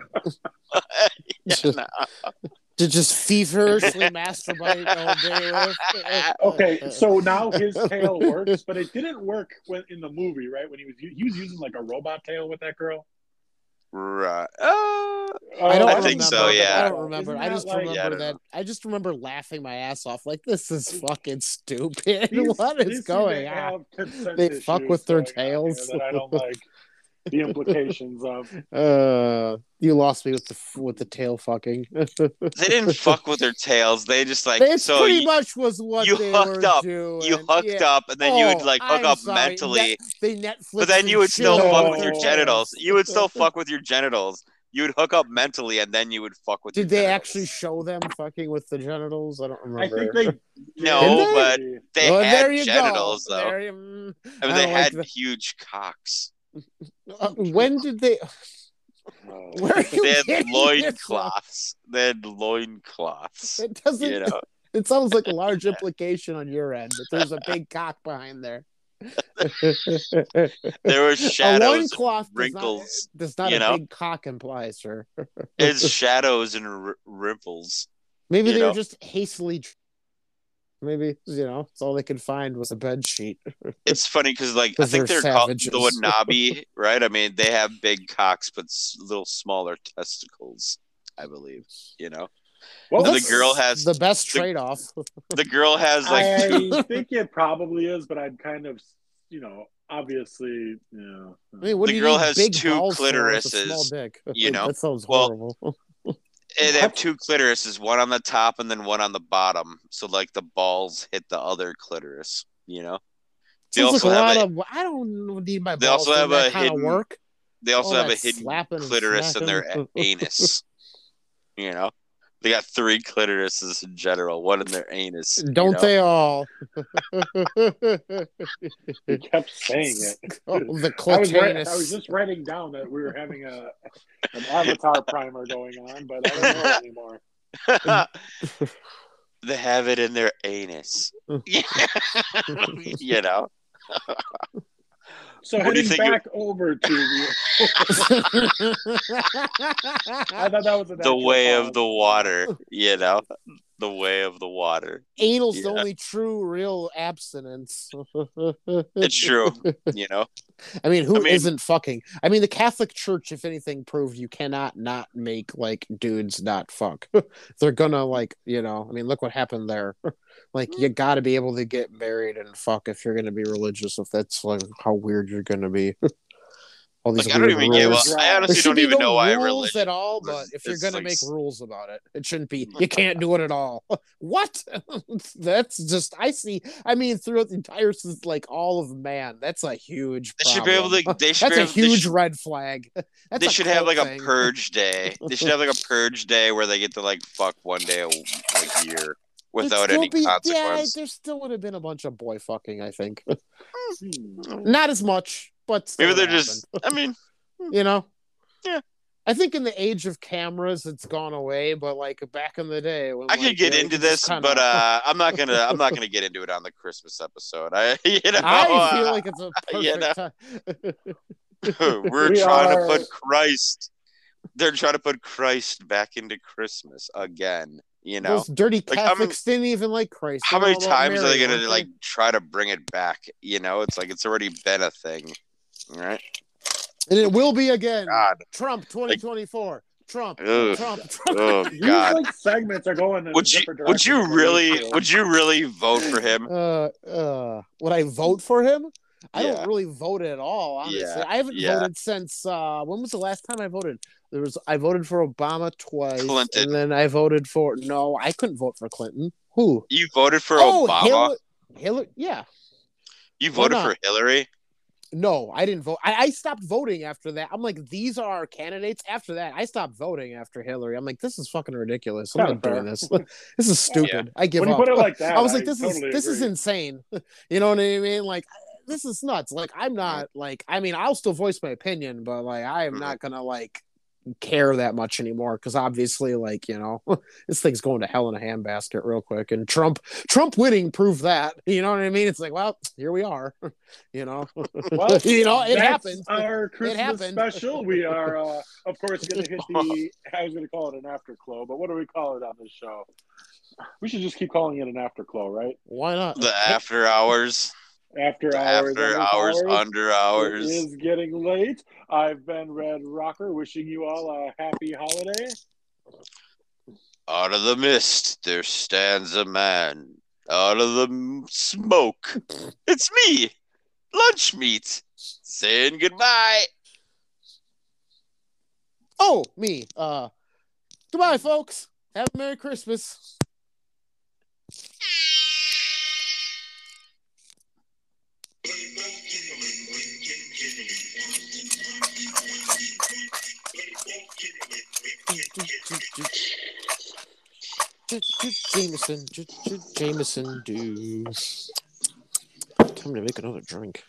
Yeah, To just feverishly masturbate all day with. Okay, so now his tail works, but it didn't work in the movie, right? When he was using like a robot tail with that girl. right. I don't I remember. think so, yeah. I don't remember. Isn't I that just like- remember Yeah, I don't that. know. I just remember laughing my ass off. Like this is fucking stupid. These- What is these going seem to on? have consent They fuck issues with their going on here tails. that I don't like the implications of. You lost me with the tail fucking. They didn't fuck with their tails. They just like It so pretty you, much was what you they hooked were up. doing. you hooked Yeah. up, and then you would like hook I'm up sorry. mentally. They Netflix. But then you would still chill fuck with with your tails. genitals. You would still fuck with your genitals. You would hook up mentally, and then you would fuck with. Did your they genitals. actually show them fucking with the genitals? I don't I remember. think they No, Did but they Well, had there you genitals go. though. There you- I mean, I they don't like had the- huge cocks. when did they? Where are you They had getting this from? loincloths. They had loincloths. It doesn't. You know, It sounds like a large implication on your end that there's a big cock behind there. There were A shadows and loincloth wrinkles. does not you a know? big cock imply, sir. It's shadows and ripples. Maybe you they were know? just hastily. Maybe it's all they could find was a bed sheet. It's funny because, like, I 'Cause think they're they're called savages. the Wanabe, right? I mean, they have big cocks, but little smaller testicles, I believe. Well, And the That's girl has the best trade-off. the girl has like two. I think it probably is, but I'd kind of, obviously, I mean, what The do you girl need has big two balls for with a clitorises, small dick? you know? That sounds Well, horrible. They have two clitorises, one on the top and then one on the bottom. So like the balls hit the other clitoris. They Sounds like also a have lot of. I don't need my They balls also for have that a kind of hidden- work. They also All have a that hidden slapping and clitoris in their smacking. anus. They got 3 clitorises in general, one in their anus. Don't they all? He kept saying it. Oh, the I was clitoris. just writing down that we were having an Avatar primer going on, but I don't know anymore. They have it in their anus. So What do you heading think back over to the. I thought that was The natural way pause. of the water. The way of the water. Anal's Yeah. the only true, real abstinence. It's true. I mean, who I mean- not fucking? I mean, the Catholic Church, if anything, proved you cannot not make like dudes not fuck. They're gonna I mean, look what happened there. Like, you got to be able to get married and fuck if you're gonna be religious. If that's like how weird you're gonna be. All these Like, I don't weird even get. Well, rules. I There honestly should don't be even no know why rules religion at all, but was- if you're it's gonna like make rules about it, it shouldn't be. You can't do it at all. What? That's just. I see. I mean, throughout the entire all of man, that's a huge. They should be able problem. to. They should That's be a able, huge They should, red flag. That's they should have cult like thing. a purge day. They should have like a purge day where they get to like fuck one day a year without There'd any still be- consequence. Yeah, there still would have been a bunch of boy fucking. I think Hmm. not as much, but still Maybe they're happened. just. I mean, Yeah. I think in the age of cameras, it's gone away, but like back in the day, when I could get into this, but I'm not gonna. I'm not gonna get into it on the Christmas episode. I feel like it's a perfect time. we're We trying are- to put Christ. They're trying to put Christ back into Christmas again. Those dirty Like, Catholics didn't even like Christ. How They were many all about times are they Mary, gonna weren't like try to bring it back? It's like it's already been a thing, right? And it will be again. God. Trump 2024. Trump. Ugh. Trump. Oh These God. segments are going in Would you different directions. would you really vote for him? Would I vote for him? I Yeah. don't really vote at all, honestly. Yeah, I haven't yeah. voted since when was the last time I voted? I voted for Obama twice. Clinton. And then I voted for I couldn't vote for Clinton. Who? You voted for Obama. Hillary, yeah. You voted not? for Hillary. No, I didn't vote. I stopped voting after that. I'm like, these are our candidates. After that, I stopped voting after Hillary. I'm like, this is fucking ridiculous. I'm not doing this. This is stupid. I give When you up. put it like that, I was like, I this totally is agree. insane. You know what I mean? Like, this is nuts. Like, I'm not like, I mean, I'll still voice my opinion, but like, I am not gonna like care that much anymore because obviously, like, this thing's going to hell in a handbasket real quick. And Trump winning proved that. You know what I mean? It's like, well, here we are. Well, it that's happened. Our Christmas happened. special. We are, of course, going to hit the. I was going to call it an afterglow, but what do we call it on this show? We should just keep calling it an afterglow, right? Why not? The after hours. After The hours. after hours. Under hours. It is getting late. I've been Red Rocker, wishing you all a happy holiday. Out of the mist, there stands a man. Out of the smoke, it's me, Lunch Meat, saying goodbye. Oh, me. Goodbye, folks. Have a Merry Christmas. Jameson, do. Time to make another drink.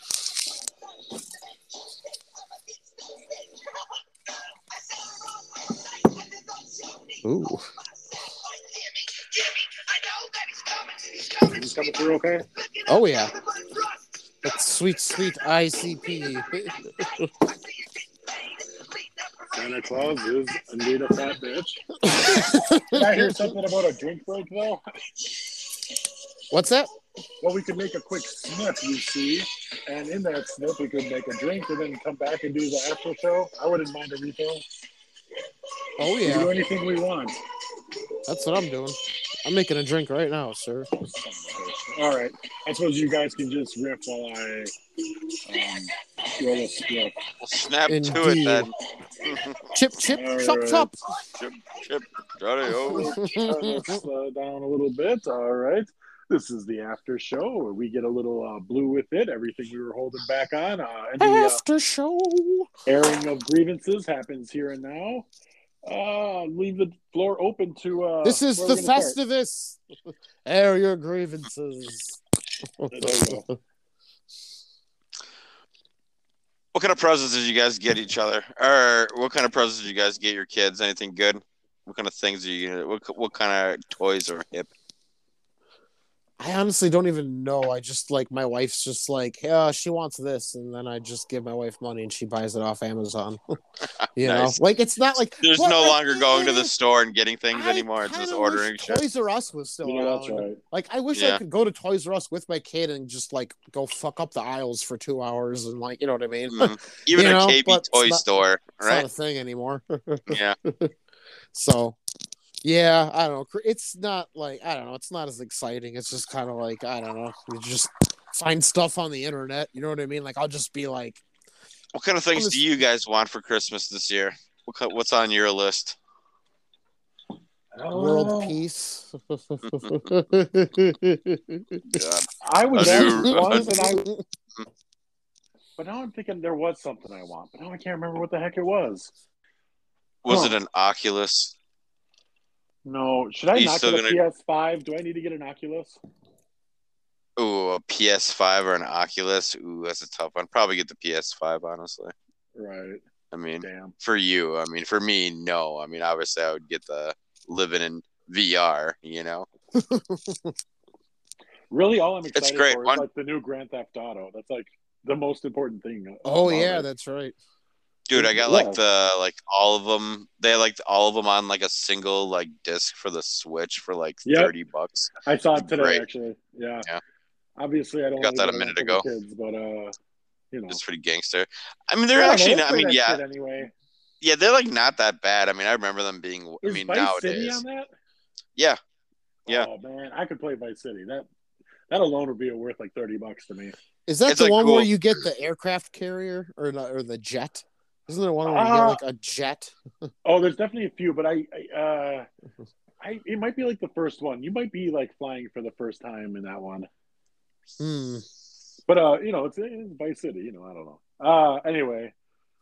Ooh. Jimmy, I know that coming through okay? Oh yeah. That's sweet ICP. Santa Claus is indeed a fat bitch. Did I hear something about a drink break, though? What's that? Well, we could make a quick snip, you see, and in that snip, we could make a drink and then come back and do the after show. I wouldn't mind a refill. Oh We can do yeah. anything we want. That's what I'm doing. I'm making a drink right now, sir. All right. I suppose you guys can just riff while I roll a split. We'll snap to it Indeed. then. Chip, All chop, right. chop. Chip, Johnny, oh. Turn this down a little bit. All right. This is the after show where we get a little blue with it. Everything we were holding back on. And the After show. airing of grievances happens here and now. Leave the floor open to. This is where the we're gonna start. Festivus. Air your grievances. There you go. What kind of presents did you guys get each other? Or what kind of presents did you guys get your kids? Anything good? What kind of things are you? What kind of toys are hip? I honestly don't even know. I just like my wife's just like, yeah, she wants this, and then I just give my wife money and she buys it off Amazon. You Nice. know, like it's not like There's but, no like, longer going to the store and getting things I anymore. It's just kinda ordering wish shit. Toys R Us was still Yeah, that's around. right. Like I wish Yeah. I could go to Toys R Us with my kid and just like go fuck up the aisles for 2 hours and like you know what I mean. Even You a know, KB but toy it's not- store, It's not right? a thing anymore. Yeah. So, yeah, I don't know. It's not like I don't know. It's not as exciting. It's just kind of like I don't know. You just find stuff on the internet. You know what I mean? Like I'll just be like, What kind of things do you guys want for Christmas this year? What's on your list? world peace. God. I was I asked do- once, but now I'm thinking there was something I want, but now I can't remember what the heck it was. Was it an Oculus? No, should I You not still get a gonna- PS5? Do I need to get an Oculus? Ooh, a PS5 or an Oculus? Ooh, that's a tough one. Probably get the PS5, honestly. Right. I mean, Damn. for you. I mean, for me, no. I mean, obviously, I would get the living in VR, you know? Really, all I'm excited great. for is like the new Grand Theft Auto. That's like the most important thing. Oh about yeah, it. that's right. Dude, I got Yeah. all of them. They had all of them on like a single disc for the Switch for like Yep. $30. I saw it today, Great. actually. Yeah. Yeah. Obviously, I don't Got wanna that get a it minute for ago. the kids, but you know, It's pretty gangster. I mean, they're I don't know, actually. they I play mean, that yeah, shit anyway. yeah, they're not that bad. I mean, I remember them being. Is I mean, Vice nowadays, City on that? yeah, yeah. Oh man, I could play Vice City. That alone would be worth like $30 to me. Is that It's, the like, one cool. where you get the aircraft carrier or the jet? Isn't there one where you get like a jet? Oh, there's definitely a few, but it might be like the first one. You might be like flying for the first time in that one. Hmm. But you know, it's Vice City. You know, I don't know. Anyway,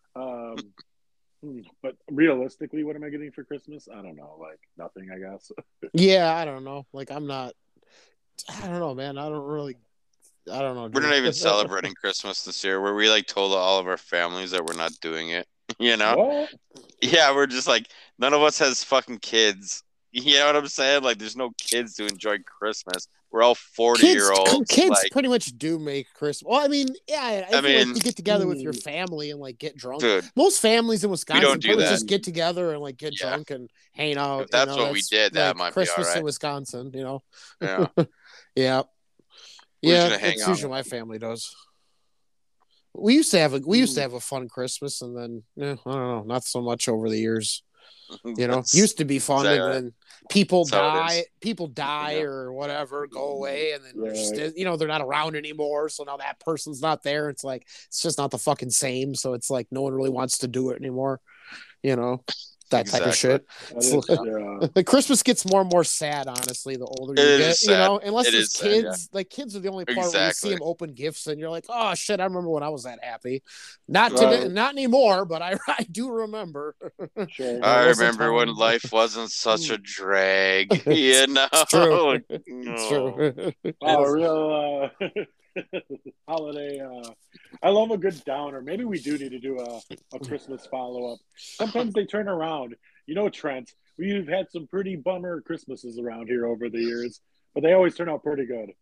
but realistically, what am I getting for Christmas? I don't know. Like nothing, I guess. Yeah, I don't know. Like I don't know, man. I don't know. We're dude. not even celebrating Christmas this year. Where we told all of our families that we're not doing it. You know? What? Yeah, we're just none of us has fucking kids. You know what I'm saying? There's no kids to enjoy Christmas. We're all 40-year-olds. Kids pretty much do make Christmas. Well, I mean, yeah, I feel mean, like you get together with your family and get drunk. dude, Most families in Wisconsin don't do probably that. just get together and get Yeah. drunk and hang out. If that's what we did, that might be Christmas all right. in Wisconsin, you know. Yeah. Yeah. We're just Yeah, gonna hang that's out. usually my family does. We used to have a fun Christmas, and then I don't know, not so much over the years. You know, That's- used to be fun, that's, and then people that's how it die Yeah. or whatever, go away, and then they're Right. just, they're not around anymore. So now that person's not there. It's it's just not the fucking same. So it's no one really wants to do it anymore. You know, that type of shit. That is, yeah. The Christmas gets more and more sad, honestly, the older It you is get. sad. You know, unless It there's is sad, kids. Kids are the only part where you see Exactly. them open gifts and you're like, oh shit, I remember when I was that happy. Not Right. today, not anymore, but I do remember. Sure. I There was a remember when time. life wasn't such a drag. You know? It's true. Like, It's no. true. Oh, a real holiday. I love a good downer. Maybe we do need to do a Christmas follow up. Sometimes they turn around. You know, Trent, we've had some pretty bummer Christmases around here over the years, but they always turn out pretty good.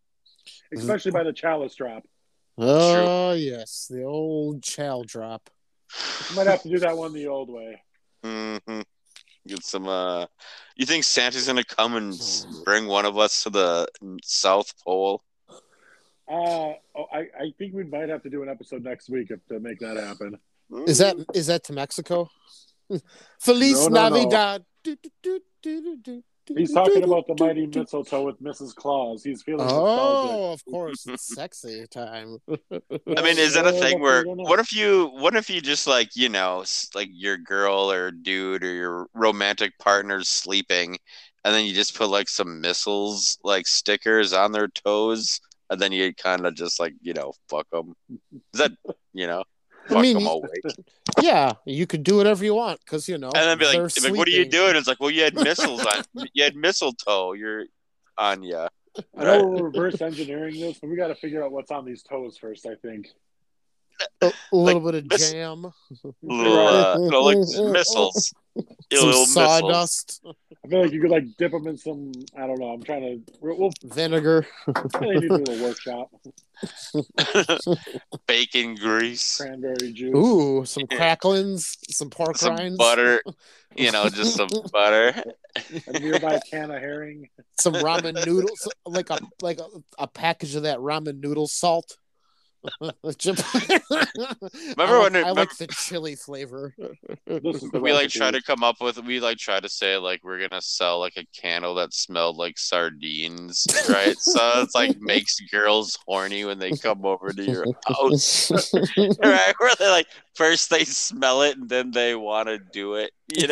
especially by the chalice drop. Oh, yes. The old chow drop. You might have to do that one the old way. Mm-hmm. Get some. You think Santa's gonna come and bring one of us to the South Pole? I think we might have to do an episode next week to make that happen. Is that to Mexico? Feliz No. Navidad. He's talking about the mighty mistletoe with Mrs. Claus. He's feeling nostalgic. Oh, of course, it's sexy time. I mean, is that a thing where what if you just like, you know, like your girl or dude or your romantic partner's sleeping, and then you just put like some missiles like stickers on their toes, and then you kind of just like, you know, fuck them. Is that, you know, fuck them awake? Yeah, you could do whatever you want because, you know, and then be like, what are you sleeping. doing? It's like, well, you had missiles on, you had mistletoe. You're on, yeah. I know we're reverse engineering this, but we got to figure out what's on these toes first, I think. A little bit of jam. Little like missiles. Some sawdust. I feel like you could like dip them in some, I don't know. I'm trying to, we'll vinegar. Maybe do a little workshop. Bacon grease. Cranberry juice. Ooh, some cracklings, some pork rinds. Butter. You know, just some butter. A nearby can of herring. Some ramen noodles, like a package of that ramen noodle salt. I like the chili flavor. We like try to come up with, we like try to say like we're gonna sell like a candle that smelled like sardines, right? So it's like makes girls horny when they come over to your house, right? Where they like first they smell it and then they want to do it, you know.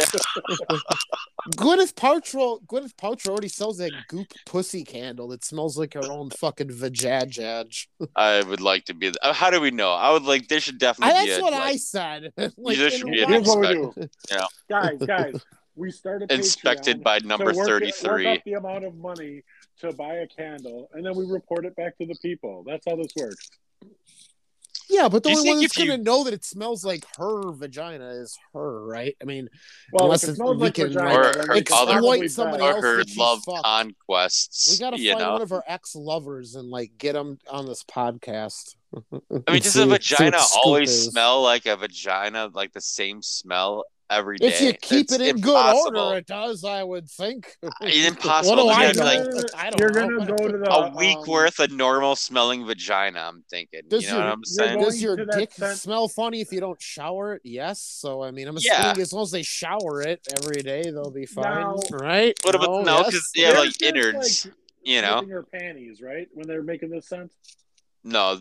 Gwyneth Paltrow already sells that goop pussy candle that smells like her own fucking vajaj. I would like to be. How do we know? I would like. There should definitely be. That's what I said. Like, there should be an here's what we do. Yeah. Guys, we started inspected by number 33. Work up the amount of money to buy a candle, and then we report it back to the people. That's how this works. Yeah, but the only one that's going to know that it smells like her vagina is her, right? I mean, well, unless if it smells like vagina, or exploit somebody else, or her love conquests. We got to find one of her ex-lovers and like get them on this podcast. I mean, does a vagina always smell like a vagina, like the same smell every day? If you keep it in impossible. good order, it does, I would think. It's impossible. What do I to know? like, I don't You're know. gonna go to the a week worth of normal smelling vagina. I'm thinking. You know what I'm saying? Does your to that dick scent- smell funny if you don't shower it? Yes. So I mean, I'm assuming as long as they shower it every day, they'll be fine, Now- right? What about no? Because There's like just, innards. like, You know, her panties, right? When they're making this scent. no,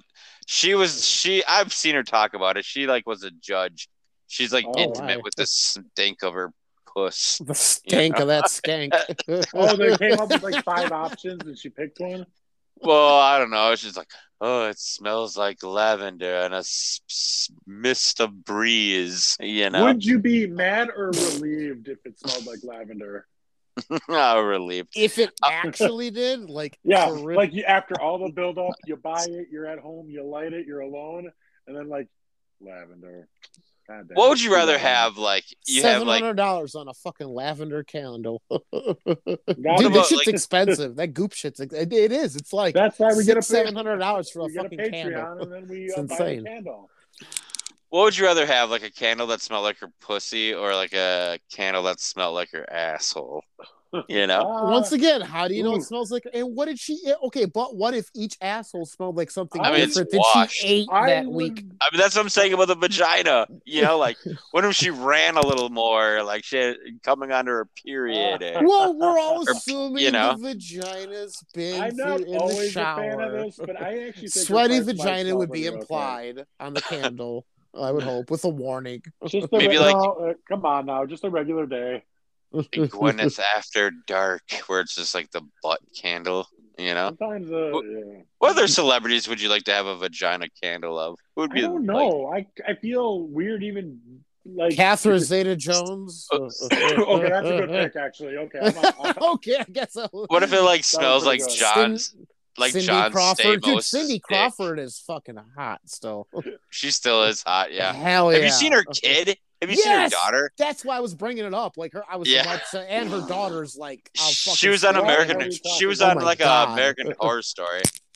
I've seen her talk about it. She like was a judge. She's like intimate with the stink of her puss. The stink of that skank. Oh, they came up with like 5 options, and she picked one. Well, I don't know. She's like, oh, it smells like lavender and a mist of breeze. You know, Would you be mad or relieved if it smelled like lavender? oh, relieved. If it actually did, like, Yeah, terrific- like after all the build up, you buy it, you're at home, you light it, you're alone, and then like lavender. God damn What it. would you rather have? Like you have like $700 on a fucking lavender candle. Gotta Dude, about, this shit's like- expensive. That goop shit's it is. It's like That's why we get a $700 for a we get a fucking Patreon, candle. and then we It's buy a insane. candle. what would you rather have? Like a candle that smelled like her pussy, or like a candle that smelled like her asshole? You know. Once again, how do you know ooh. it smells like? And what did she? Okay, but what if each asshole smelled like something I mean, it's different that washed. she ate I that would- week? I mean, that's what I'm saying about the vagina. You know, like what if she ran a little more, like she had, coming onto her period? Well, we're all Or, assuming you know. the vagina's been I'm not in the always a fan of shower. this, but I actually think Sweaty her parts might vagina smell would be when you're okay. implied on the candle. I would hope with a warning. Just a Maybe like- come on now, just a regular day. Gwyneth After Dark, where it's just like the butt candle. You know. Sometimes, What- yeah. What other celebrities would you like to have a vagina candle of? Who would I be? don't like, know. I feel weird even like Catherine Zeta-Jones. Okay, that's a good pick actually. Okay, I'm Okay, I guess I would. what if it like That smells was like pretty good. John's? Like Cindy John Crawford. Dude, Stamos. Cindy Crawford is fucking hot still. She still is hot. Yeah. Hell yeah. Have you seen her kid? Have you seen her Yes! daughter? That's why I was bringing it up. Like her, I was Yeah. about to say, and her daughter's like. She was on What American. are we talking She was about? on Oh my like God. a American Horror Story.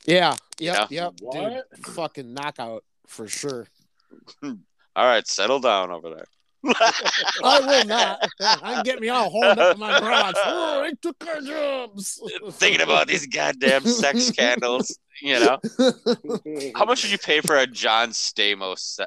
Yeah. Yeah. Yep. What? Dude, fucking knockout for sure. All right, settle down over there. I will not. I can get me all horned up in my garage. Oh, I took our jobs. Thinking about these goddamn sex candles, you know. How much would you pay for a John Stamos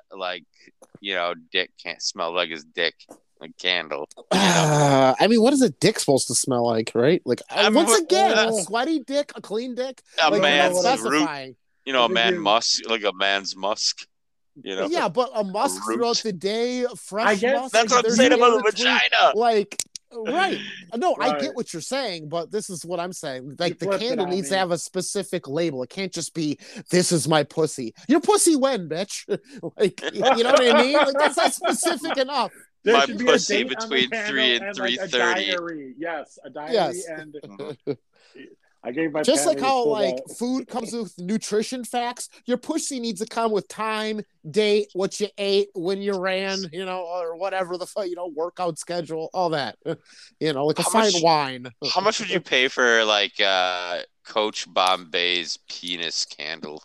dick can't smell like his dick, like candle? I mean, what is a dick supposed to smell like, right? Like once again, a uh, sweaty dick, a clean dick. A Like, man's we're not root, specifying. you know, a I think man you- musk, like a man's musk. You know, Yeah, but a musk root. throughout the day, fresh I guess musk. that's what I'm there's saying no about in the between. vagina. Like, right? No, I Right. get what you're saying, but this is what I'm saying. Like, the flipped it candle on needs me. to have a specific label. It can't just be "This is my pussy." Your pussy when, bitch? Like, you know what I mean? Like, that's not specific enough. There My should be pussy a date on the between candle 3 and like, a 3:30. diary. Yes, a diary. Yes. And Mhm. I gave my Just like panties how to like the- food comes with nutrition facts, your pussy needs to come with time, date, what you ate, when you ran, you know, or whatever the fuck, you know, workout schedule, all that. You know, like a How fine much- wine. How much would you pay for like Coach Bombay's penis candle?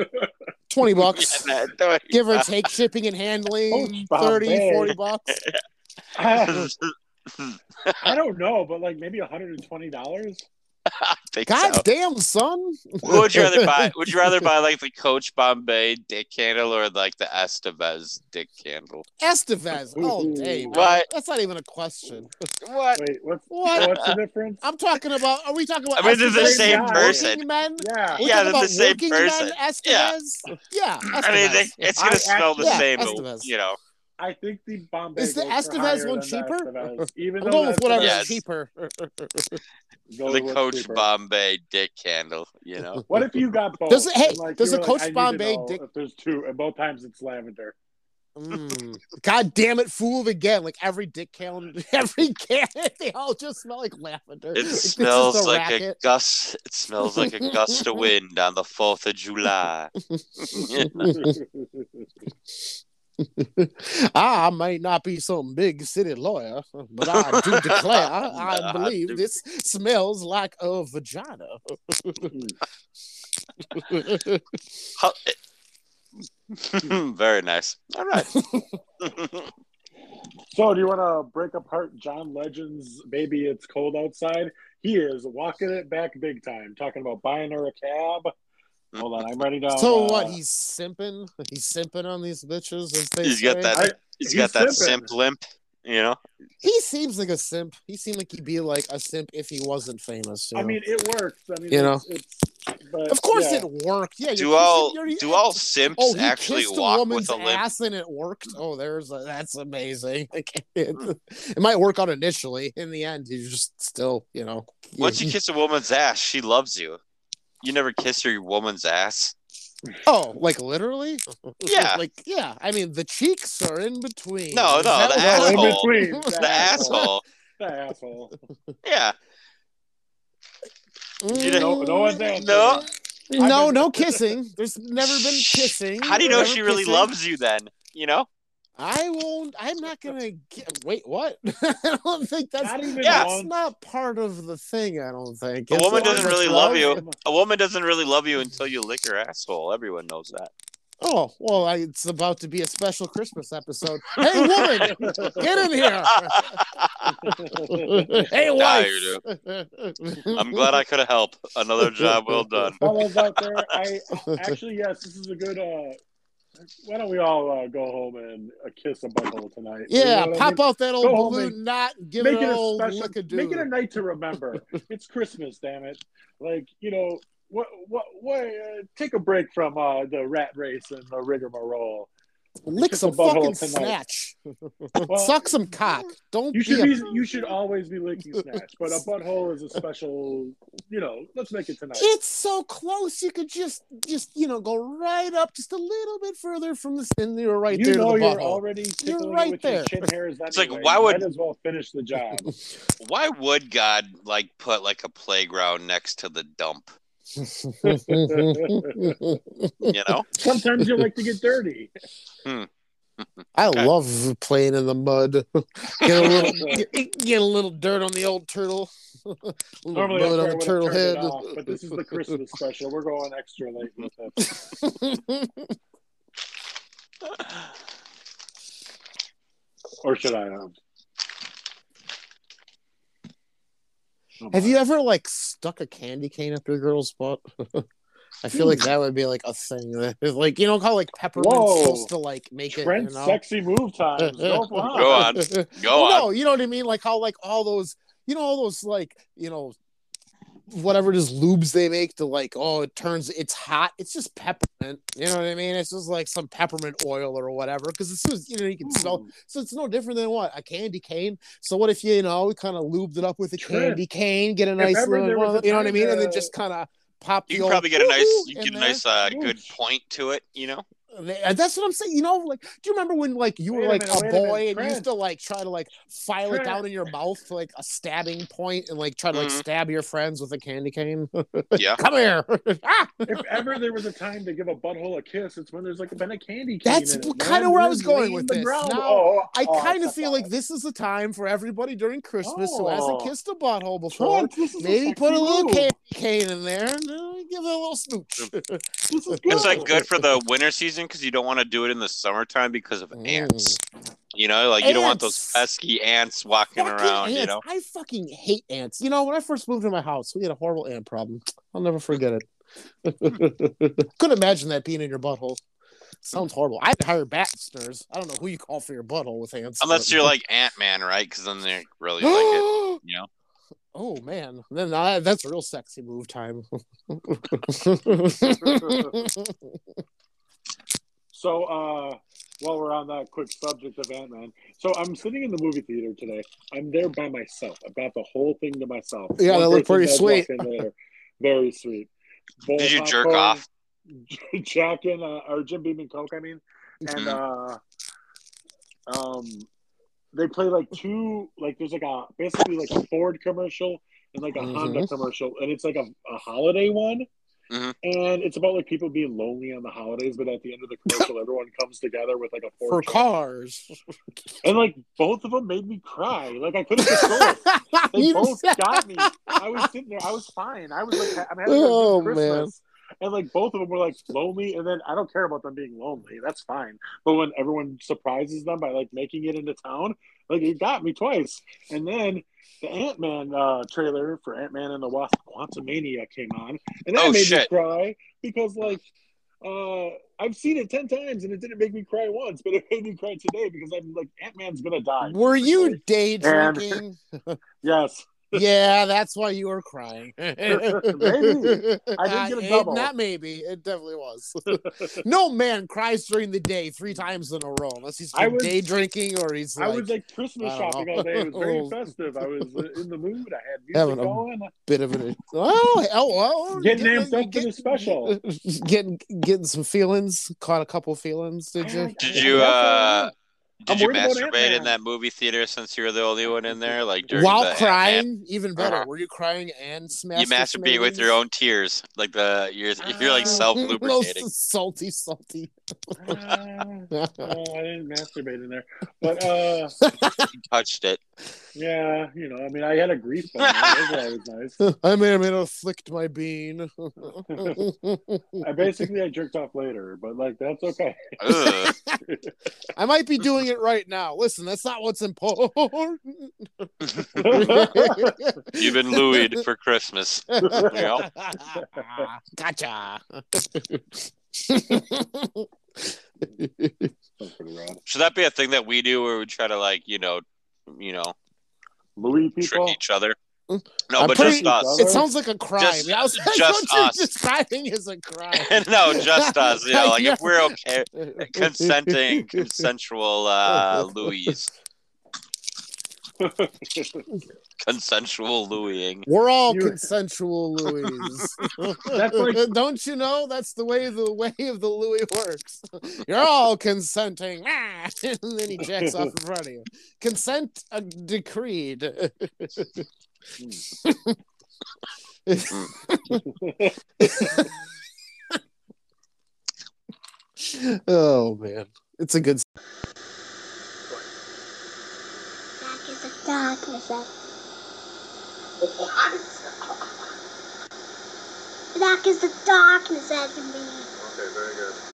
$20. Yeah, that- Give or take shipping and handling, Coach 30, Bombay. 40 bucks. I don't know, but like maybe $120. I think God so. damn, son. What would you rather buy? Would you rather buy like the Coach Bombay dick candle or like the Estevez dick candle? Estevez. Oh, Dave. man. What? That's not even a question. What? Wait, What? what's the difference? I'm talking about, are we talking about I mean, they're the Estevez same working person. men? Yeah. We're Yeah, talking they're the about same working person. men, Estevez? Yeah, I mean, Estevez. it's gonna I smell the actually- same, Yeah, but, Estevez. you know. I think the Bombay Is the goes for Estevez higher one than the cheaper? Estevez, even I'm though going the with whatever's Yes. cheaper. Go The with what's Coach cheaper. Bombay dick candle, you know. What if you got both? Does it- hey, And, like, does you a were Coach I need to Bombay know dick- if there's two, and both times it's lavender. God damn it, fooled again. Like every dick calendar, every can, they all just smell like lavender. It Like, this is smells the like a racket. gust. It smells like a gust of wind on the 4th of July. I might not be some big city lawyer, but I do declare I believe this smells like a vagina. How- Very nice. All right. So, do you want to break apart John Legend's "Baby It's Cold Outside"? He is walking it back big time, talking about buying her a cab. Hold on, I'm writing down. So what? He's simping. He's simping on these bitches, as they He's say. got that. I- He's he's got that simping. simp limp. You know. He seems like a simp. He seemed like he'd be like a simp if he wasn't famous. You I know? mean, it works. I mean, You know. it's but, of course yeah. it worked. Yeah. Do you're all kissing- do all simps Oh, he actually kissed a walk woman's with a limp? ass and it worked. Oh, that's amazing. It might work out initially. In the end, you just still, you know. Once you kiss a woman's ass, she loves you. You never kiss your woman's ass. Oh, like literally? Yeah. Like yeah. I mean, the cheeks are in between. No, Is no, that the what- No, in asshole. between. The asshole. The asshole. Yeah. You didn't- No one's answering. No. No kissing. There's never been kissing. How do you know Never she really kissing. loves you then? You know? I won't. I'm not gonna wait. What? I don't think that's. Not even Yeah. That's once. not part of the thing. I don't think. A It's woman not doesn't just really love you. Him. A woman doesn't really love you until you lick her asshole. Everyone knows that. Oh well, it's about to be a special Christmas episode. Hey, woman, get in here. Hey, Nah, wife. I'm glad I could have helped. Another job well done. Fellas out there, actually yes, this is a good. Why don't we all go home and kiss a butthole tonight? You Yeah, know what I pop mean? out that Go old home balloon and knot and give Make it it a a old special. lick a Make it a night to remember. It's Christmas, damn it! Like you know, what? Take a break from the rat race and the rigmarole. Lick kiss some a butthole fucking tonight. snatch. Well, Suck some cock. Don't You should be. you should always be licking snatch, but a butthole is a special. You know, let's make it tonight. It's so close. You could just go right up just a little bit further from the skin. You're right You there to know the you're butthole. already tickling right it with there. your chin hairs. It's like, anyway. why You would- might as well finish the job? Why would God like put like a playground next to the dump? You know? Sometimes you like to get dirty. I Okay. love playing in the mud. Get a little dirt on the old turtle. A little Normally, mud I on would the have turtle turned head. it off, but this is the Christmas special. We're going extra late with it. Or should I? Have you ever like stuck a candy cane up your girl's butt? I feel like that would be like a thing. Like, you know how like peppermint's Whoa. supposed to like make it, Trent's you know? sexy move times? Go Go on. Go Well, on. no, you know what I mean? Like how like all those, you know, all those like, you know, whatever it is lubes they make to like, oh, it's hot. It's just peppermint. You know what I mean? It's just like some peppermint oil or whatever. Because as soon as, you know, you can smell. So it's no different than what? A candy cane. So what if you know, we kind of lubed it up with a candy cane, get a nice ever there little, was a you know what I time mean? And to- then just kind of pop the You can old probably get a nice, woo-hoo you in get a there. nice, good point to it. You know. And that's what I'm saying. You know, like, do you remember when like you were Wait a like minute, a wait a boy minute. and you Trent. used to like try to like file it Trent. down in your mouth to like a stabbing point and like try to like Mhm. stab your friends with a candy cane? Yeah. Come here. Ah! If ever there was a time to give a butthole a kiss, it's when there's like been a candy cane. That's in it, kind man. of where I You're was going laying with the this. ground. Now, I Oh, kind of stop feel that. like this is the time for everybody during Christmas who hasn't Oh. kissed a butthole before. Trent, this is Maybe a put a sexy little move. candy cane in there and give it a little smooch. This is good. It's like good for the winter season because you don't want to do it in the summertime because of ants. You know, like you don't want those Ants. pesky ants walking Fucking around. ants. You know. I fucking hate ants. You know, when I first moved to my house, we had a horrible ant problem. I'll never forget it. Couldn't imagine that being in your butthole. Sounds horrible. I'd hire bat snares. I don't know who you call for your butthole with ants. Unless you're like Ant-Man, right? Because then they really like it. You know. Oh man, then that's a real sexy move time. So, while we're on that quick subject of Ant-Man, so I'm sitting in the movie theater today. I'm there by myself. I got the whole thing to myself. Yeah, One that looked person pretty does sweet. walk in later. Very sweet. Bowl Did you of jerk popcorn, off? Jack and or Jim Beam and Coke, I mean, and they play like two, like there's like a basically like a Ford commercial and like a Honda commercial, and it's like a holiday one. Mhm. And it's about like people being lonely on the holidays, but at the end of the commercial, everyone comes together with like a For Ford truck. cars. And like both of them made me cry. Like I couldn't control it. They You- both got me. I was sitting there. I was fine. I was like, I'm having a Oh, good Christmas. And like both of them were like lonely, and then I don't care about them being lonely. That's fine. But when everyone surprises them by like making it into town, like it got me twice. And then the Ant-Man trailer for Ant-Man and the Wasp: Quantumania came on, and that Oh, made shit. me cry because like I've seen it 10 times and it didn't make me cry once, but it made me cry today because I'm like Ant-Man's gonna die. Were you day And- drinking? Yes. Yeah, that's why you were crying. Maybe. I didn't get a double. Not maybe. It definitely was. No man cries during the day 3 times in a row unless he's I was- day drinking or he's I like was like Christmas I don't shopping know. all day. It was very festive. I was in the mood. I had Having music a- going. bit of an well, Getting amped up for the special. Getting some feelings. Caught a couple feelings. Did you? Did Yeah, you I'm did you worried about masturbate Ant-Man. in that movie theater since you were the only one in there? Like during While the crying, even better. Uh-huh. Were you crying and smashing? you masturbate with your own tears, like you're like self lubricating. Salty. I didn't masturbate in there, but You touched it. yeah, you know, I mean, I had a grief bone. That was always nice. I may have flicked my bean. I jerked off later, but like that's okay. Ugh. I might be doing it right now. Listen, that's not what's important. You've been Louis'd for Christmas. know? Gotcha. That's pretty rad. Should that be a thing that we do where we try to like, Louis trick people. each other? No, I'm but pretty- just us. It sounds like a crime. Just- I was like, just what you're us. describing is a crime. No, just us. You know, like Yeah. if we're okay, consensual Louis. Consensual Louising. We're all You- consensual Louis. That's like- Don't you know that's the way of the Louis works? You're all consenting, and then he jacks off in front of you. Consent decreed. Oh man. It's a good. Black is the darkness that. Black is the darkness that can be. Okay, very good.